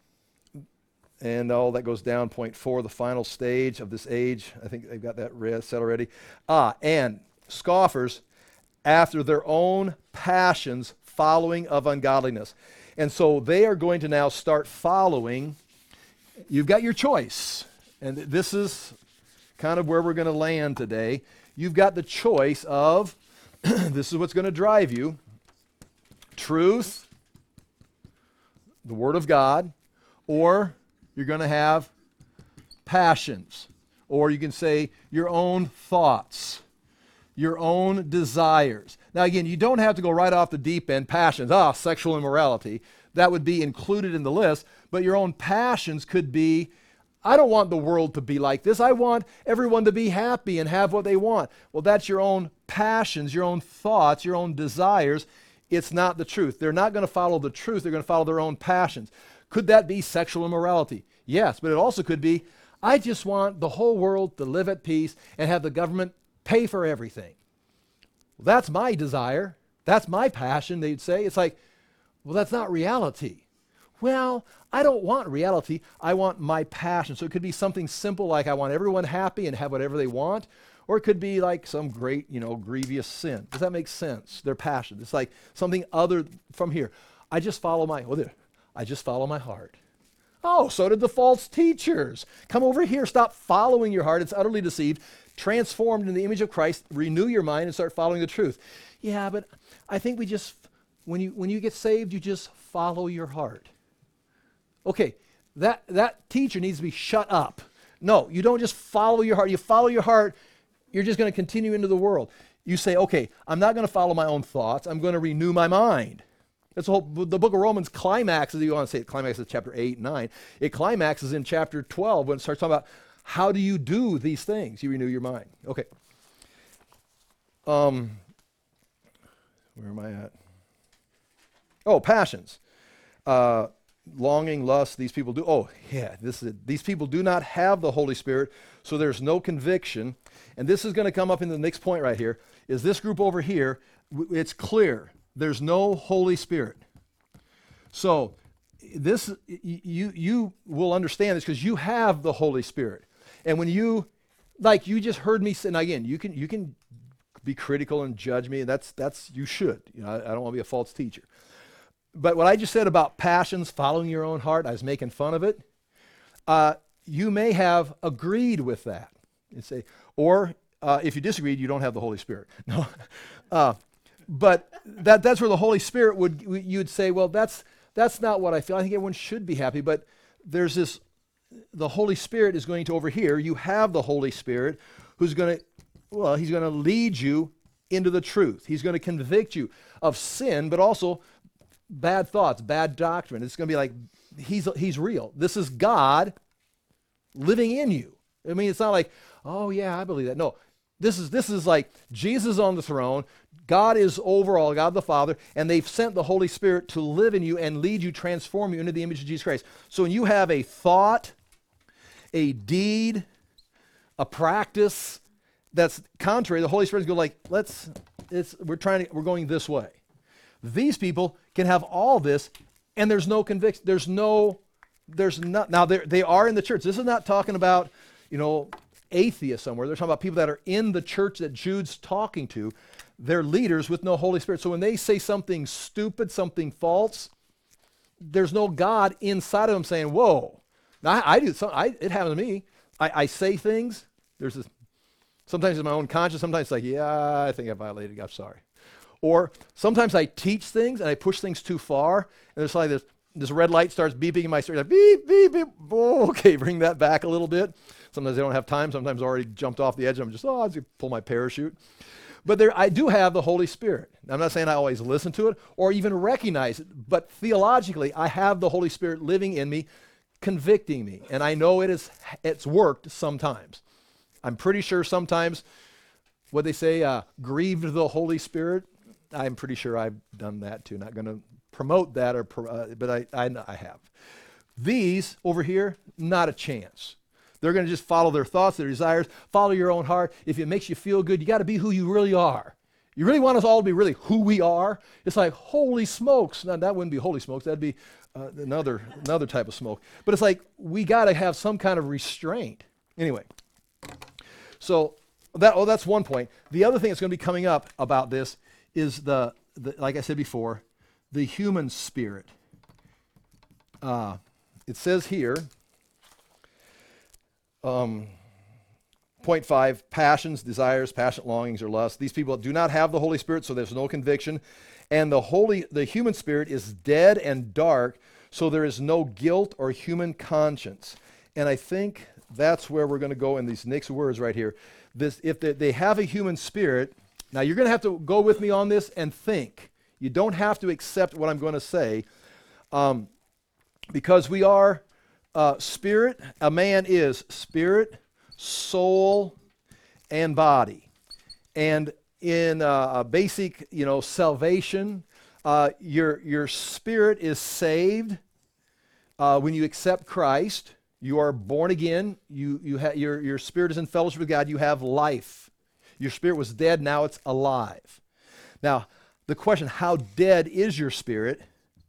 and all that goes down, point four, the final stage of this age. I think they've got that read, set already. Ah, and scoffers after their own passions, following of ungodliness. And so they are going to now start following. You've got your choice. And this is kind of where we're going to land today. You've got the choice of, this is what's going to drive you, truth, the Word of God, or you're going to have passions, or you can say your own thoughts, your own desires. Now again, you don't have to go right off the deep end, passions, ah, sexual immorality. That would be included in the list, but your own passions could be, I don't want the world to be like this. I want everyone to be happy and have what they want. Well, that's your own passions, your own thoughts, your own desires. It's not the truth. They're not going to follow the truth. They're going to follow their own passions. Could that be sexual immorality? Yes, but it also could be, I just want the whole world to live at peace and have the government pay for everything. Well, that's my desire. That's my passion, they'd say. It's like, well, that's not reality. Well, I don't want reality. I want my passion. So it could be something simple like I want everyone happy and have whatever they want. Or it could be like some great, you know, grievous sin. Does that make sense? Their passion. It's like something other from here. I just follow my, well, there, I just follow my heart. Oh, so did the false teachers. Come over here. Stop following your heart. It's utterly deceived. Transformed in the image of Christ. Renew your mind and start following the truth. Yeah, but I think we just, when you when you get saved, you just follow your heart. Okay, that, that teacher needs to be shut up. No, you don't just follow your heart. You follow your heart, you're just going to continue into the world. You say, okay, I'm not going to follow my own thoughts. I'm going to renew my mind. That's the whole, the book of Romans climaxes, you want to say it climaxes chapter eight and nine. It climaxes in chapter twelve when it starts talking about how do you do these things? You renew your mind. Okay. Um, where am I at? Oh, passions. Uh, longing, lust, these people do. Oh, yeah, this is it. These people do not have the Holy Spirit, so there's no conviction. And this is going to come up in the next point right here, is this group over here, w- it's clear. There's no Holy Spirit. So this, you, you will understand this because you have the Holy Spirit. And when you, like you just heard me say, and again, you can, you can be critical and judge me, and that's, that's you should. You know, I, I don't want to be a false teacher. but what I just said about passions, following your own heart, I was making fun of it. Uh, you may have agreed with that. You say, or uh, if you disagreed, you don't have the Holy Spirit. No, uh, but that that's where the Holy Spirit would you'd say, well, that's that's not what I feel. I think everyone should be happy, but there's this. The Holy Spirit is going to over here. You have the Holy Spirit, who's going to, well, he's going to lead you into the truth. He's going to convict you of sin, but also bad thoughts, bad doctrine. It's going to be like he's he's real. This is God living in you. I mean, it's not like, oh yeah, I believe that. No, this is this is like Jesus on the throne. God is over all, God the Father, and they've sent the Holy Spirit to live in you and lead you, transform you into the image of Jesus Christ. So when you have a thought, a deed, a practice that's contrary, the Holy Spirit's go like, let's, it's, we're trying to, we're going this way. These people can have all this, and there's no conviction. There's no, there's not, now they are in the church. This is not talking about, you know, atheists somewhere. They're talking about people that are in the church that Jude's talking to. They're leaders with no Holy Spirit. So when they say something stupid, something false, there's no God inside of them saying, whoa. Now, I, I do, some, I, it happens to me. I, I say things. There's this, sometimes in my own conscience, sometimes it's like, yeah, I think I violated God, I'm sorry. Or sometimes I teach things and I push things too far, and it's like this, this red light starts beeping in my spirit, like beep, beep, beep. Oh, okay, bring that back a little bit. Sometimes I don't have time. Sometimes I already jumped off the edge. I'm just, oh, I'll just pull my parachute. But there, I do have the Holy Spirit. I'm not saying I always listen to it or even recognize it, but theologically, I have the Holy Spirit living in me, convicting me. And I know it is, it's worked sometimes. I'm pretty sure sometimes, what they say, uh, grieved the Holy Spirit. I'm pretty sure I've done that too. Not going to promote that, or uh, but I, I, I have. These over here, not a chance. They're going to just follow their thoughts, their desires, follow your own heart. If it makes you feel good, you got to be who you really are. You really want us all to be really who we are? It's like, holy smokes. Now, that wouldn't be holy smokes. That'd be uh, another, another type of smoke. But it's like, we got to have some kind of restraint. Anyway, so that, oh, that's one point. The other thing that's going to be coming up about this is the, the like I said before, the human spirit. Uh, it says here, Um, point five, passions, desires, passionate longings, or lusts. These people do not have the Holy Spirit, so there's no conviction. And the holy, the human spirit is dead and dark, so there is no guilt or human conscience. And I think that's where we're going to go in these next words right here. This, if they, they have a human spirit, now you're going to have to go with me on this and think. You don't have to accept what I'm going to say, um, because we are uh, spirit. A man is spirit, soul, and body. And in uh, a basic, you know, salvation, uh, your your spirit is saved uh, when you accept Christ. You are born again. You you ha- your your spirit is in fellowship with God. You have life. Your spirit was dead. Now it's alive. Now the question, how dead is your spirit?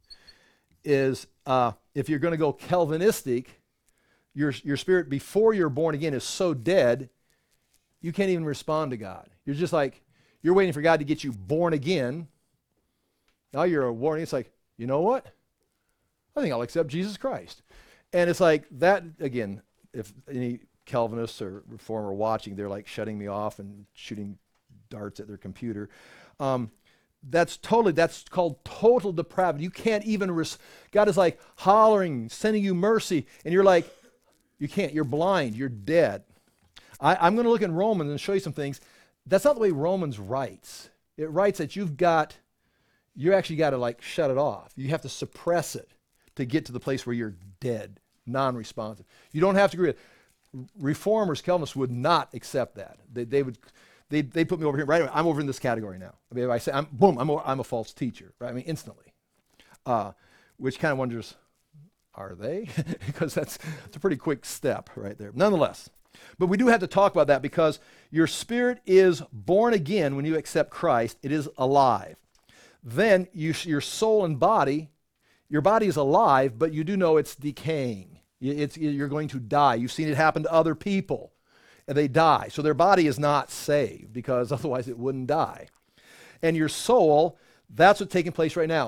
Is uh, if you're going to go Calvinistic, your your spirit before you're born again is so dead, you can't even respond to God. You're just like, you're waiting for God to get you born again. Now you're a warning. It's like, you know what? I think I'll accept Jesus Christ. And it's like that, again, if any Calvinists or Reformer are watching, they're like shutting me off and shooting darts at their computer. Um, that's totally, that's called total depravity. You can't even, res- God is like hollering, sending you mercy, and you're like, you can't, you're blind, you're dead. I, I'm going to look in Romans and show you some things. That's not the way Romans writes. It writes that you've got, you actually got to like shut it off. You have to suppress it to get to the place where you're dead, non-responsive. You don't have to agree with it. Reformers, Calvinists would not accept that. They, they would, they they put me over here, right away. I'm over in this category now. I mean, if I say, I'm, boom, I'm a, I'm a false teacher, right? I mean, instantly. Uh, which kind of wonders, are they? Because that's, that's a pretty quick step right there. Nonetheless, but we do have to talk about that because your spirit is born again when you accept Christ. It is alive. Then you, your soul and body, your body is alive, but you do know it's decaying. It's, you're going to die. You've seen it happen to other people, and they die. So their body is not saved because otherwise it wouldn't die. And your soul, that's what's taking place right now.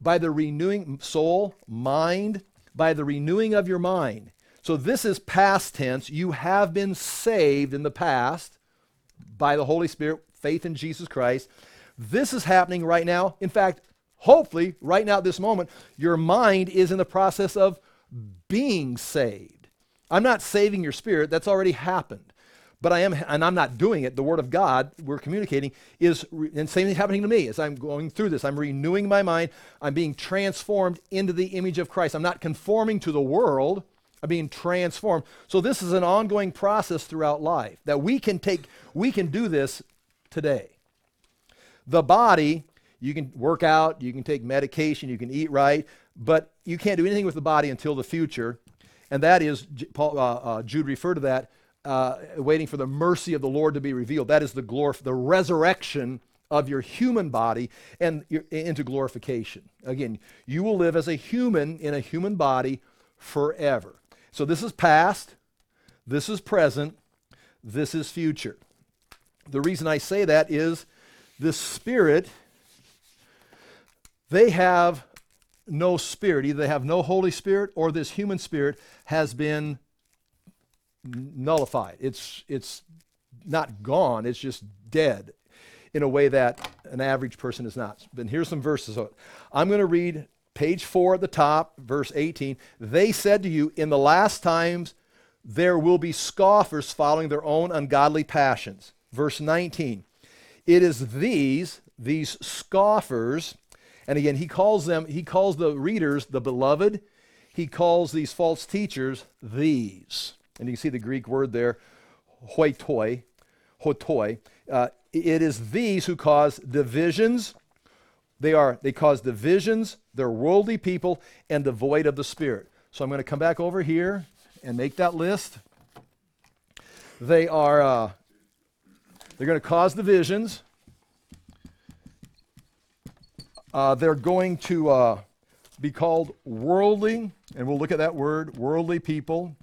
by the renewing soul, mind, by the renewing of your mind. So this is past tense. You have been saved in the past by the Holy Spirit, faith in Jesus Christ. This is happening right now. In fact, hopefully, right now at this moment, your mind is in the process of being saved. I'm not saving your spirit. That's already happened. But I am, and I'm not doing it. The Word of God, we're communicating, is, and same thing happening to me as I'm going through this. I'm renewing my mind. I'm being transformed into the image of Christ. I'm not conforming to the world. I'm being transformed. So this is an ongoing process throughout life that we can take, we can do this today. The body, you can work out, you can take medication, you can eat right, but you can't do anything with the body until the future. And that is, Paul, uh, uh, Jude referred to that, uh, waiting for the mercy of the Lord to be revealed. That is the glor- the resurrection of your human body and your, into glorification. Again, you will live as a human in a human body forever. So this is past, this is present, this is future. The reason I say that is the spirit, they have no spirit. Either they have no Holy Spirit or this human spirit has been nullified. It's, it's not gone, it's just dead in a way that an average person is not. But here's some verses. I'm going to read page four at the top, verse eighteen. They said to you, in the last times there will be scoffers following their own ungodly passions. Verse nineteen. It is these, these scoffers, and again, he calls them, he calls the readers the beloved. He calls these false teachers these. And you can see the Greek word there, hoitoi, hotoi. Uh, it is these who cause divisions. They are, they cause divisions, they're worldly people, and devoid of the Spirit. So I'm going to come back over here and make that list. They are, uh, they're going to cause divisions. Uh, they're going to uh, be called worldly, and we'll look at that word, worldly people.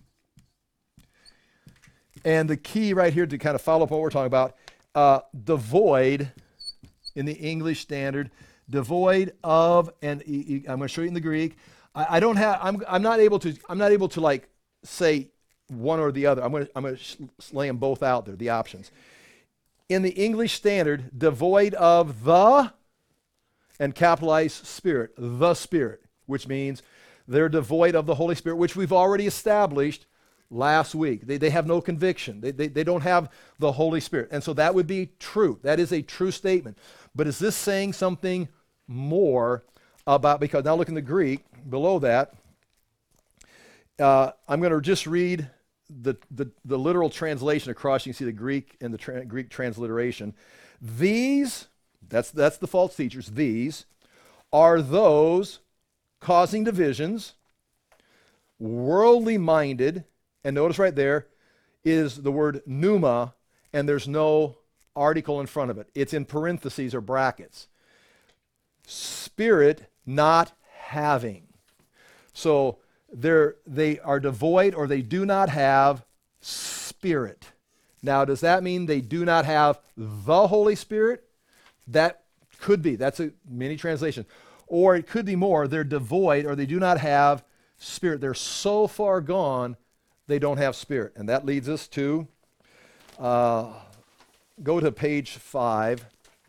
And the key right here to kind of follow up what we're talking about, uh, devoid in the English Standard, devoid of, and I'm going to show you in the Greek. I, I don't have. I'm. I'm not able to. I'm not able to like say one or the other. I'm going to. I'm going to lay them both out there. The options in the English Standard, devoid of the, and capitalize Spirit, the Spirit, which means they're devoid of the Holy Spirit, which we've already established last week. They they have no conviction. They they they don't have the Holy Spirit, and so that would be true. That is a true statement. But is this saying something more about, because now look in the Greek below that, uh, I'm going to just read the, the, the literal translation across. You can see the Greek and the tra- Greek transliteration. These, that's, that's the false teachers, these are those causing divisions, worldly minded, and notice right there is the word pneuma, and there's no article in front of it. It's in parentheses or brackets. Spirit not having. So they're, they are devoid or they do not have Spirit. Now, does that mean they do not have the Holy Spirit? That could be. That's a mini translation. Or it could be more. They're devoid or they do not have Spirit. They're so far gone, they don't have Spirit. And that leads us to, uh, go to page five.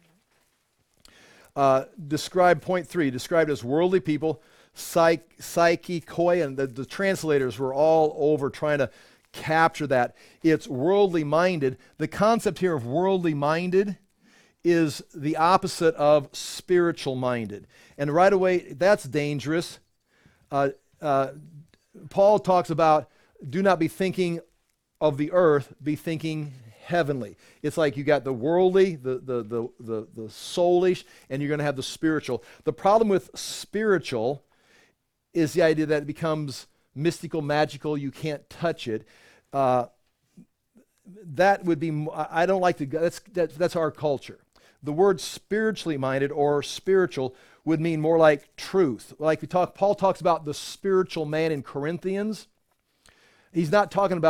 Uh, describe point three, described as worldly people, psych, psychikoi, and the, the translators were all over trying to capture that. It's worldly minded. The concept here of worldly minded is the opposite of spiritual minded. And right away, that's dangerous. Uh, uh, Paul talks about do not be thinking of the earth, be thinking heavenly. It's like you got the worldly, the the the the, the soulish, and you're going to have the spiritual. The problem with spiritual is the idea that it becomes mystical, magical. You can't touch it. Uh, that would be. I don't like to. That's that, that's our culture. The word spiritually minded or spiritual would mean more like truth. Like we talk. Paul talks about the spiritual man in Corinthians. He's not talking about,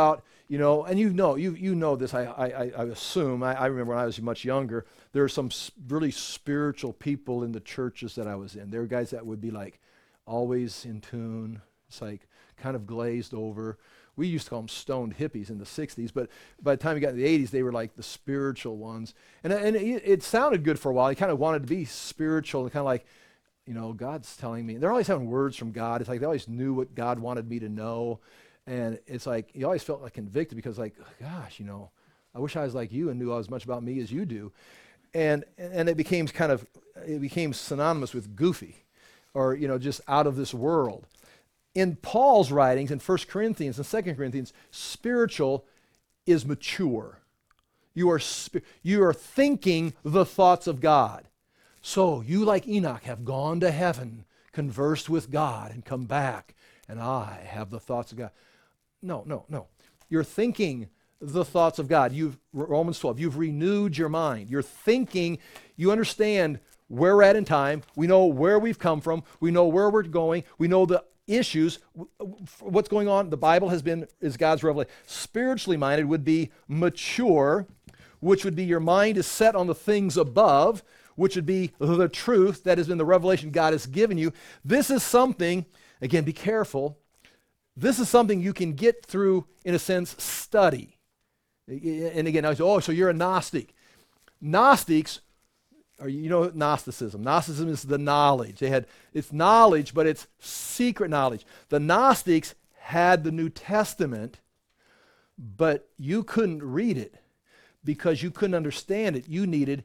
You know, and you know, you you know this. I I, I assume. I, I remember when I was much younger, there were some s- really spiritual people in the churches that I was in. There were guys that would be like always in tune. It's like kind of glazed over. We used to call them stoned hippies in the sixties, but by the time we got in the eighties, they were like the spiritual ones. And and it, it sounded good for a while. I kind of wanted to be spiritual, and kind of like, you know, God's telling me. They're always having words from God. It's like they always knew what God wanted me to know. And it's like, you always felt like convicted because like, gosh, you know, I wish I was like you and knew as much about me as you do. And and it became kind of, it became synonymous with goofy or, you know, just out of this world. In Paul's writings in First Corinthians and Second Corinthians, spiritual is mature. You are, spi- you are thinking the thoughts of God. So you, like Enoch, have gone to heaven, conversed with God, and come back, and I have the thoughts of God. No, no, no. You're thinking the thoughts of God. You've Romans twelve, you've renewed your mind. You're thinking, you understand where we're at in time. We know where we've come from. We know where we're going. We know the issues, what's going on. The Bible has been, is God's revelation. Spiritually minded would be mature, which would be your mind is set on the things above, which would be the truth that has been the revelation God has given you. This is something, again, be careful. This is something you can get through, in a sense, study. And again, I say, oh, so you're a Gnostic. Gnostics, or you know Gnosticism. Gnosticism is the knowledge. They had, it's knowledge, but it's secret knowledge. The Gnostics had the New Testament, but you couldn't read it because you couldn't understand it. You needed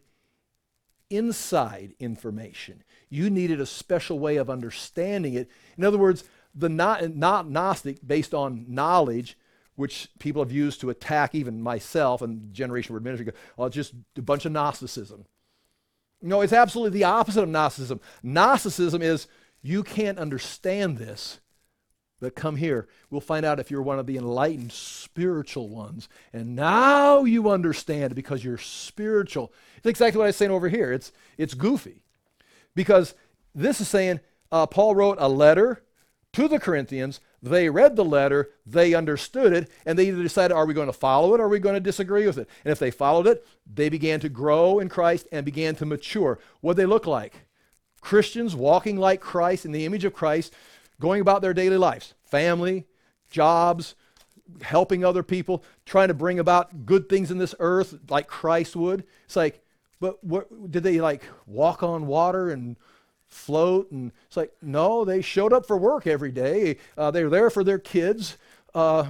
inside information. You needed a special way of understanding it. In other words, the not, not Gnostic, based on knowledge, which people have used to attack even myself and the generation we're ministering, oh, just a bunch of Gnosticism. No, it's absolutely the opposite of Gnosticism. Gnosticism is, you can't understand this, but come here. We'll find out if you're one of the enlightened spiritual ones. And now you understand because you're spiritual. It's exactly what I was saying over here. It's, it's goofy. Because this is saying, uh, Paul wrote a letter to the Corinthians. They read the letter, they understood it, and they either decided, are we going to follow it or are we going to disagree with it? And if they followed it, they began to grow in Christ and began to mature. What did they look like? Christians walking like Christ, in the image of Christ, going about their daily lives. Family, jobs, helping other people, trying to bring about good things in this earth like Christ would. It's like, but what, did they like walk on water and float? And it's like, no, they showed up for work every day. Uh, they were there for their kids. Uh,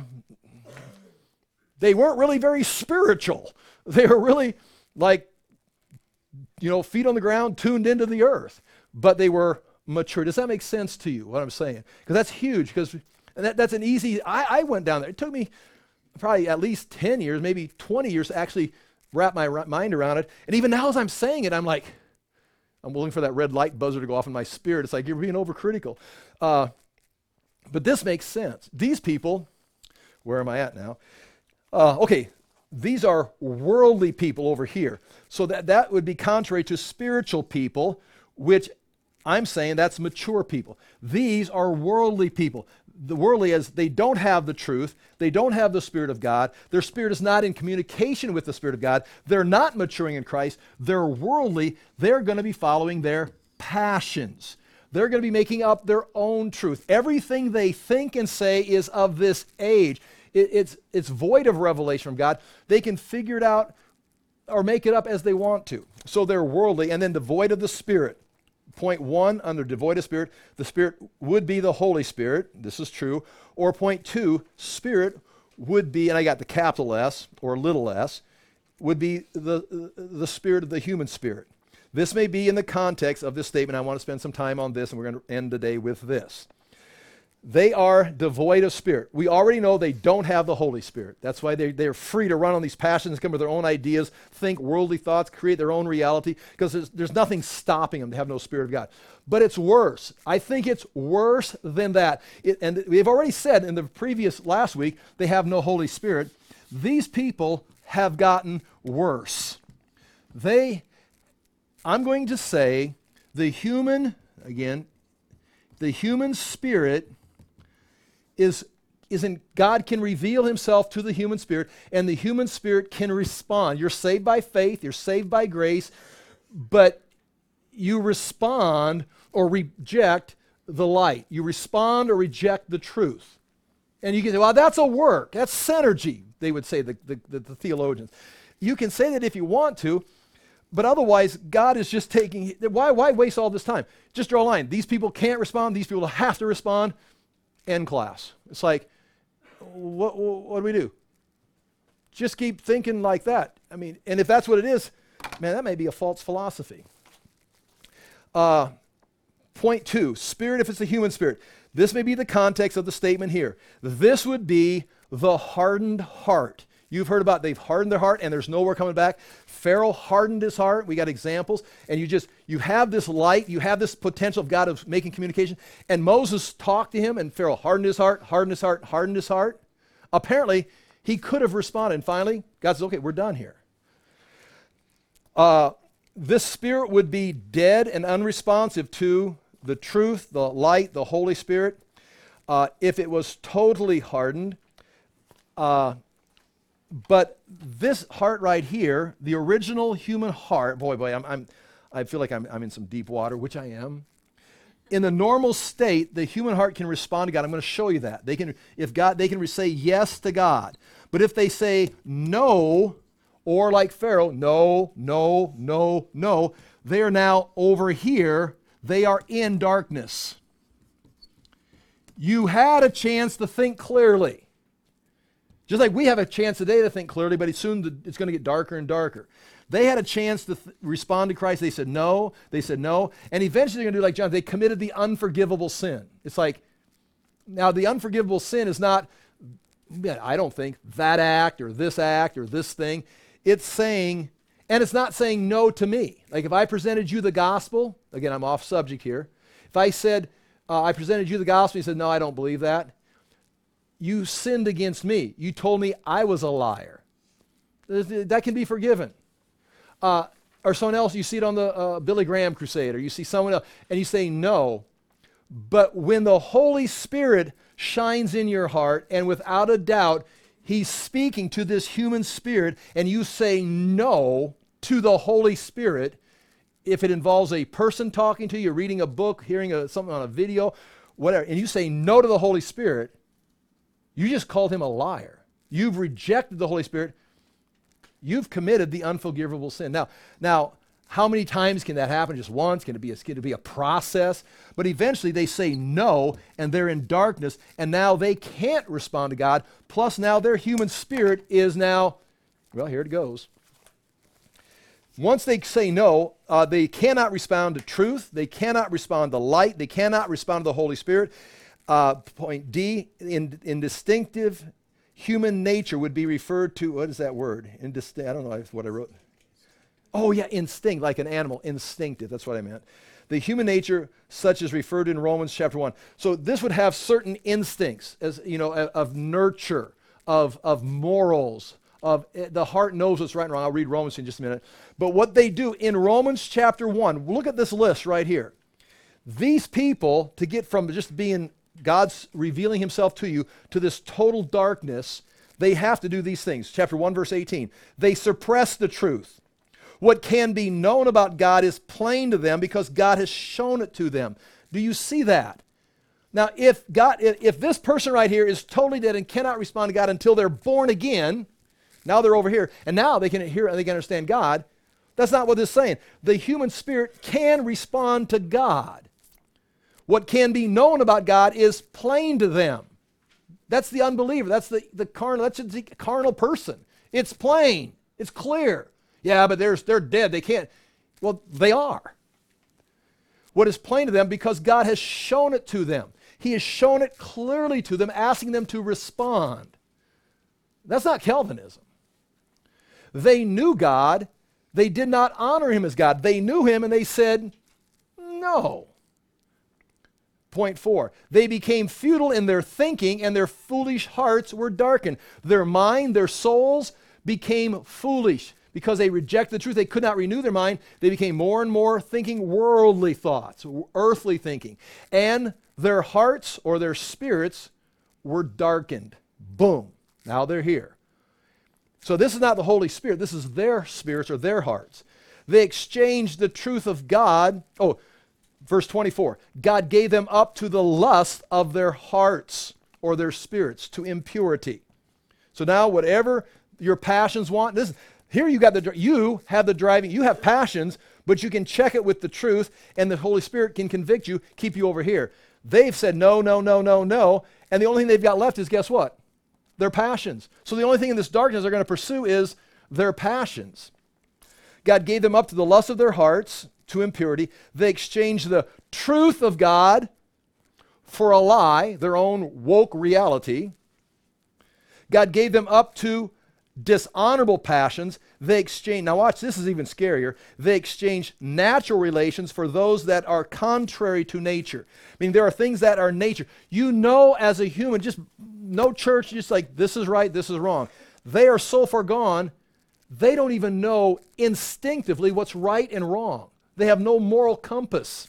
they weren't really very spiritual. They were really like, you know, feet on the ground, tuned into the earth. But they were mature. Does that make sense to you, what I'm saying? Because that's huge. Because and that, that's an easy, I, I went down there. It took me probably at least ten years, maybe twenty years to actually wrap my mind around it. And even now as I'm saying it, I'm like, I'm looking for that red light buzzer to go off in my spirit. It's like, you're being overcritical. Uh, but this makes sense. These people, where am I at now? Uh, okay, these are worldly people over here. So that, that would be contrary to spiritual people, which I'm saying that's mature people. These are worldly people. The worldly is they don't have the truth. They don't have the Spirit of God. Their spirit is not in communication with the Spirit of God. They're not maturing in Christ. They're worldly. They're going to be following their passions. They're going to be making up their own truth. Everything they think and say is of this age. It, it's, it's void of revelation from God. They can figure it out or make it up as they want to. So they're worldly and then devoid of the Spirit. Point one, under devoid of Spirit, the Spirit would be the Holy Spirit. This is true. Or point two, Spirit would be, and I got the capital S or little s, would be the, the spirit of the human spirit. This may be in the context of this statement. I want to spend some time on this, and we're going to end the day with this. They are devoid of Spirit. We already know they don't have the Holy Spirit. That's why they, they're free to run on these passions, come with their own ideas, think worldly thoughts, create their own reality, because there's, there's nothing stopping them to have no Spirit of God. But it's worse. I think it's worse than that. It, and we've already said in the previous last week, they have no Holy Spirit. These people have gotten worse. They, I'm going to say, the human, again, the human spirit is is in God can reveal himself to the human spirit, and the human spirit can respond. You're saved by faith, you're saved by grace, but you respond or reject the light. You respond or reject the truth. And you can say, well, that's a work. That's synergy, they would say, the, the, the, the theologians. You can say that if you want to, but otherwise, God is just taking, why, why waste all this time? Just draw a line. These people can't respond. These people have to respond. End class. It's like, what, what, what do we do? Just keep thinking like that. I mean, and if that's what it is, man, that may be a false philosophy. Uh, point two, spirit if it's a human spirit. This may be the context of the statement here. This would be the hardened heart. You've heard about they've hardened their heart and there's nowhere coming back. Pharaoh hardened his heart. We got examples. And you just, you have this light, you have this potential of God of making communication. And Moses talked to him and Pharaoh hardened his heart, hardened his heart, hardened his heart. Apparently, he could have responded. And finally, God says, okay, we're done here. Uh, this spirit would be dead and unresponsive to the truth, the light, the Holy Spirit. Uh, if it was totally hardened, uh, but this heart right here, the original human heart, boy, boy, I'm, I'm, I feel like I'm, I'm in some deep water, which I am. In the normal state, the human heart can respond to God. I'm going to show you that. They can, if God, they can say yes to God. But if they say no, or like Pharaoh, no, no, no, no, they are now over here. They are in darkness. You had a chance to think clearly. Just like we have a chance today to think clearly, but soon it's going to get darker and darker. They had a chance to th- respond to Christ. They said no. They said no. And eventually they're going to do like John. They committed the unforgivable sin. It's like, now the unforgivable sin is not, I don't think, that act or this act or this thing. It's saying, and it's not saying no to me. Like if I presented you the gospel, again, I'm off subject here. If I said, uh, I presented you the gospel, you said, no, I don't believe that. You sinned against me. You told me I was a liar. That can be forgiven. Uh, or someone else, you see it on the uh, Billy Graham crusade, or you see someone else, and you say no. But when the Holy Spirit shines in your heart, and without a doubt, he's speaking to this human spirit, and you say no to the Holy Spirit, if it involves a person talking to you, reading a book, hearing a, something on a video, whatever, and you say no to the Holy Spirit, you just called him a liar. You've rejected the Holy Spirit. You've committed the unforgivable sin. Now, now, how many times can that happen? Just once? Can it be a, can it be a process? But eventually they say no, and they're in darkness, and now they can't respond to God. Plus now their human spirit is now, well, here it goes. Once they say no, uh, they cannot respond to truth. They cannot respond to light. They cannot respond to the Holy Spirit. Uh, point D, in, in distinctive human nature would be referred to, what is that word? Indistinct, I don't know what I wrote. Oh yeah, instinct, like an animal, instinctive, that's what I meant. The human nature such as referred in Romans chapter one. So this would have certain instincts, as you know, of, of nurture, of, of morals, of the heart knows what's right and wrong. I'll read Romans in just a minute. But what they do in Romans chapter one, look at this list right here. These people, to get from just being God's revealing himself to you to this total darkness, they have to do these things. Chapter one, verse eighteen. They suppress the truth. What can be known about God is plain to them because God has shown it to them. Do you see that? Now, if God, if this person right here is totally dead and cannot respond to God until they're born again, now they're over here, and now they can hear and they can understand God. That's not what this is saying. The human spirit can respond to God. What can be known about God is plain to them. That's the unbeliever. That's the, the carnal, that's the carnal person. It's plain. It's clear. Yeah, but they're, they're dead. They can't. Well, they are. What is plain to them because God has shown it to them. He has shown it clearly to them, asking them to respond. That's not Calvinism. They knew God. They did not honor him as God. They knew him and they said, no. Point four, they became futile in their thinking and their foolish hearts were darkened. Their mind, their souls became foolish because they rejected the truth. They could not renew their mind. They became more and more thinking worldly thoughts, earthly thinking. And their hearts or their spirits were darkened. Boom. Now they're here. So this is not the Holy Spirit. This is their spirits or their hearts. They exchanged the truth of God. Oh, verse twenty-four. God gave them up to the lust of their hearts or their spirits, to impurity. So now whatever your passions want, this here you got the you have the driving, you have passions, but you can check it with the truth, and the Holy Spirit can convict you, keep you over here. They've said no, no, no, no, no, and the only thing they've got left is, guess what? Their passions. So the only thing in this darkness they're going to pursue is their passions. God gave them up to the lust of their hearts, to impurity. They exchanged the truth of God for a lie, their own woke reality. God gave them up to dishonorable passions. They exchanged, now watch, this is even scarier. They exchanged natural relations for those that are contrary to nature. I mean, there are things that are nature. You know as a human, just no church, just like this is right, this is wrong. They are so far gone, they don't even know instinctively what's right and wrong. They have no moral compass.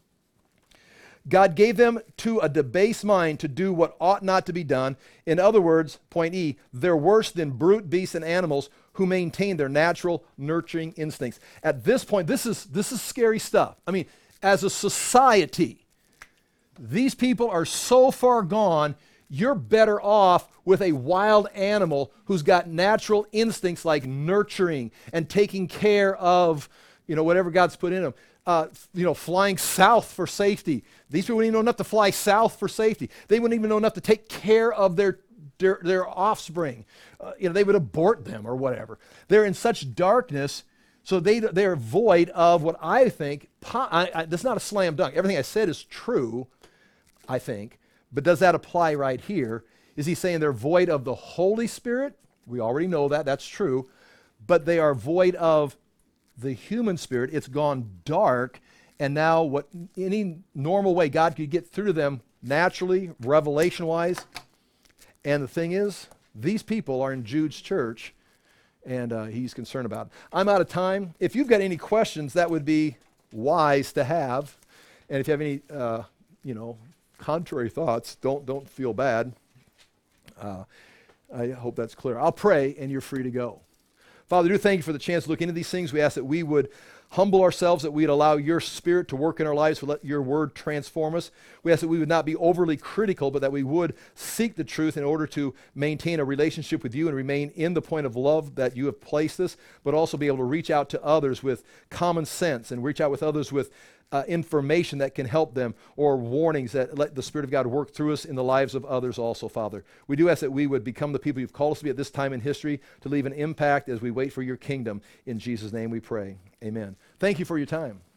God gave them to a debased mind to do what ought not to be done. In other words, point E, they're worse than brute beasts and animals who maintain their natural nurturing instincts. At this point, this is, this is scary stuff. I mean, as a society, these people are so far gone, you're better off with a wild animal who's got natural instincts like nurturing and taking care of, you know, whatever God's put in them. Uh, you know, flying south for safety. These people wouldn't even know enough to fly south for safety. They wouldn't even know enough to take care of their their, their offspring. Uh, you know, they would abort them or whatever. They're in such darkness, so they they're void of what I think. Po- I, I, that's not a slam dunk. Everything I said is true, I think. But does that apply right here? Is he saying they're void of the Holy Spirit? We already know that. That's true. But they are void of the human spirit. It's gone dark, and now what any normal way God could get through to them naturally, revelation-wise. And the thing is, these people are in Jude's church, and uh, he's concerned about it. I'm out of time. If you've got any questions, that would be wise to have. And if you have any, uh, you know, contrary thoughts, don't don't feel bad. Uh, I hope that's clear. I'll pray, and you're free to go. Father, do thank you for the chance to look into these things. We ask that we would humble ourselves, that we'd allow your Spirit to work in our lives, to let your word transform us. We ask that we would not be overly critical, but that we would seek the truth in order to maintain a relationship with you and remain in the point of love that you have placed us, but also be able to reach out to others with common sense and reach out with others with Uh, information that can help them, or warnings that let the Spirit of God work through us in the lives of others also, Father. We do ask that we would become the people you've called us to be at this time in history, to leave an impact as we wait for your kingdom. In Jesus' name we pray. Amen. Thank you for your time.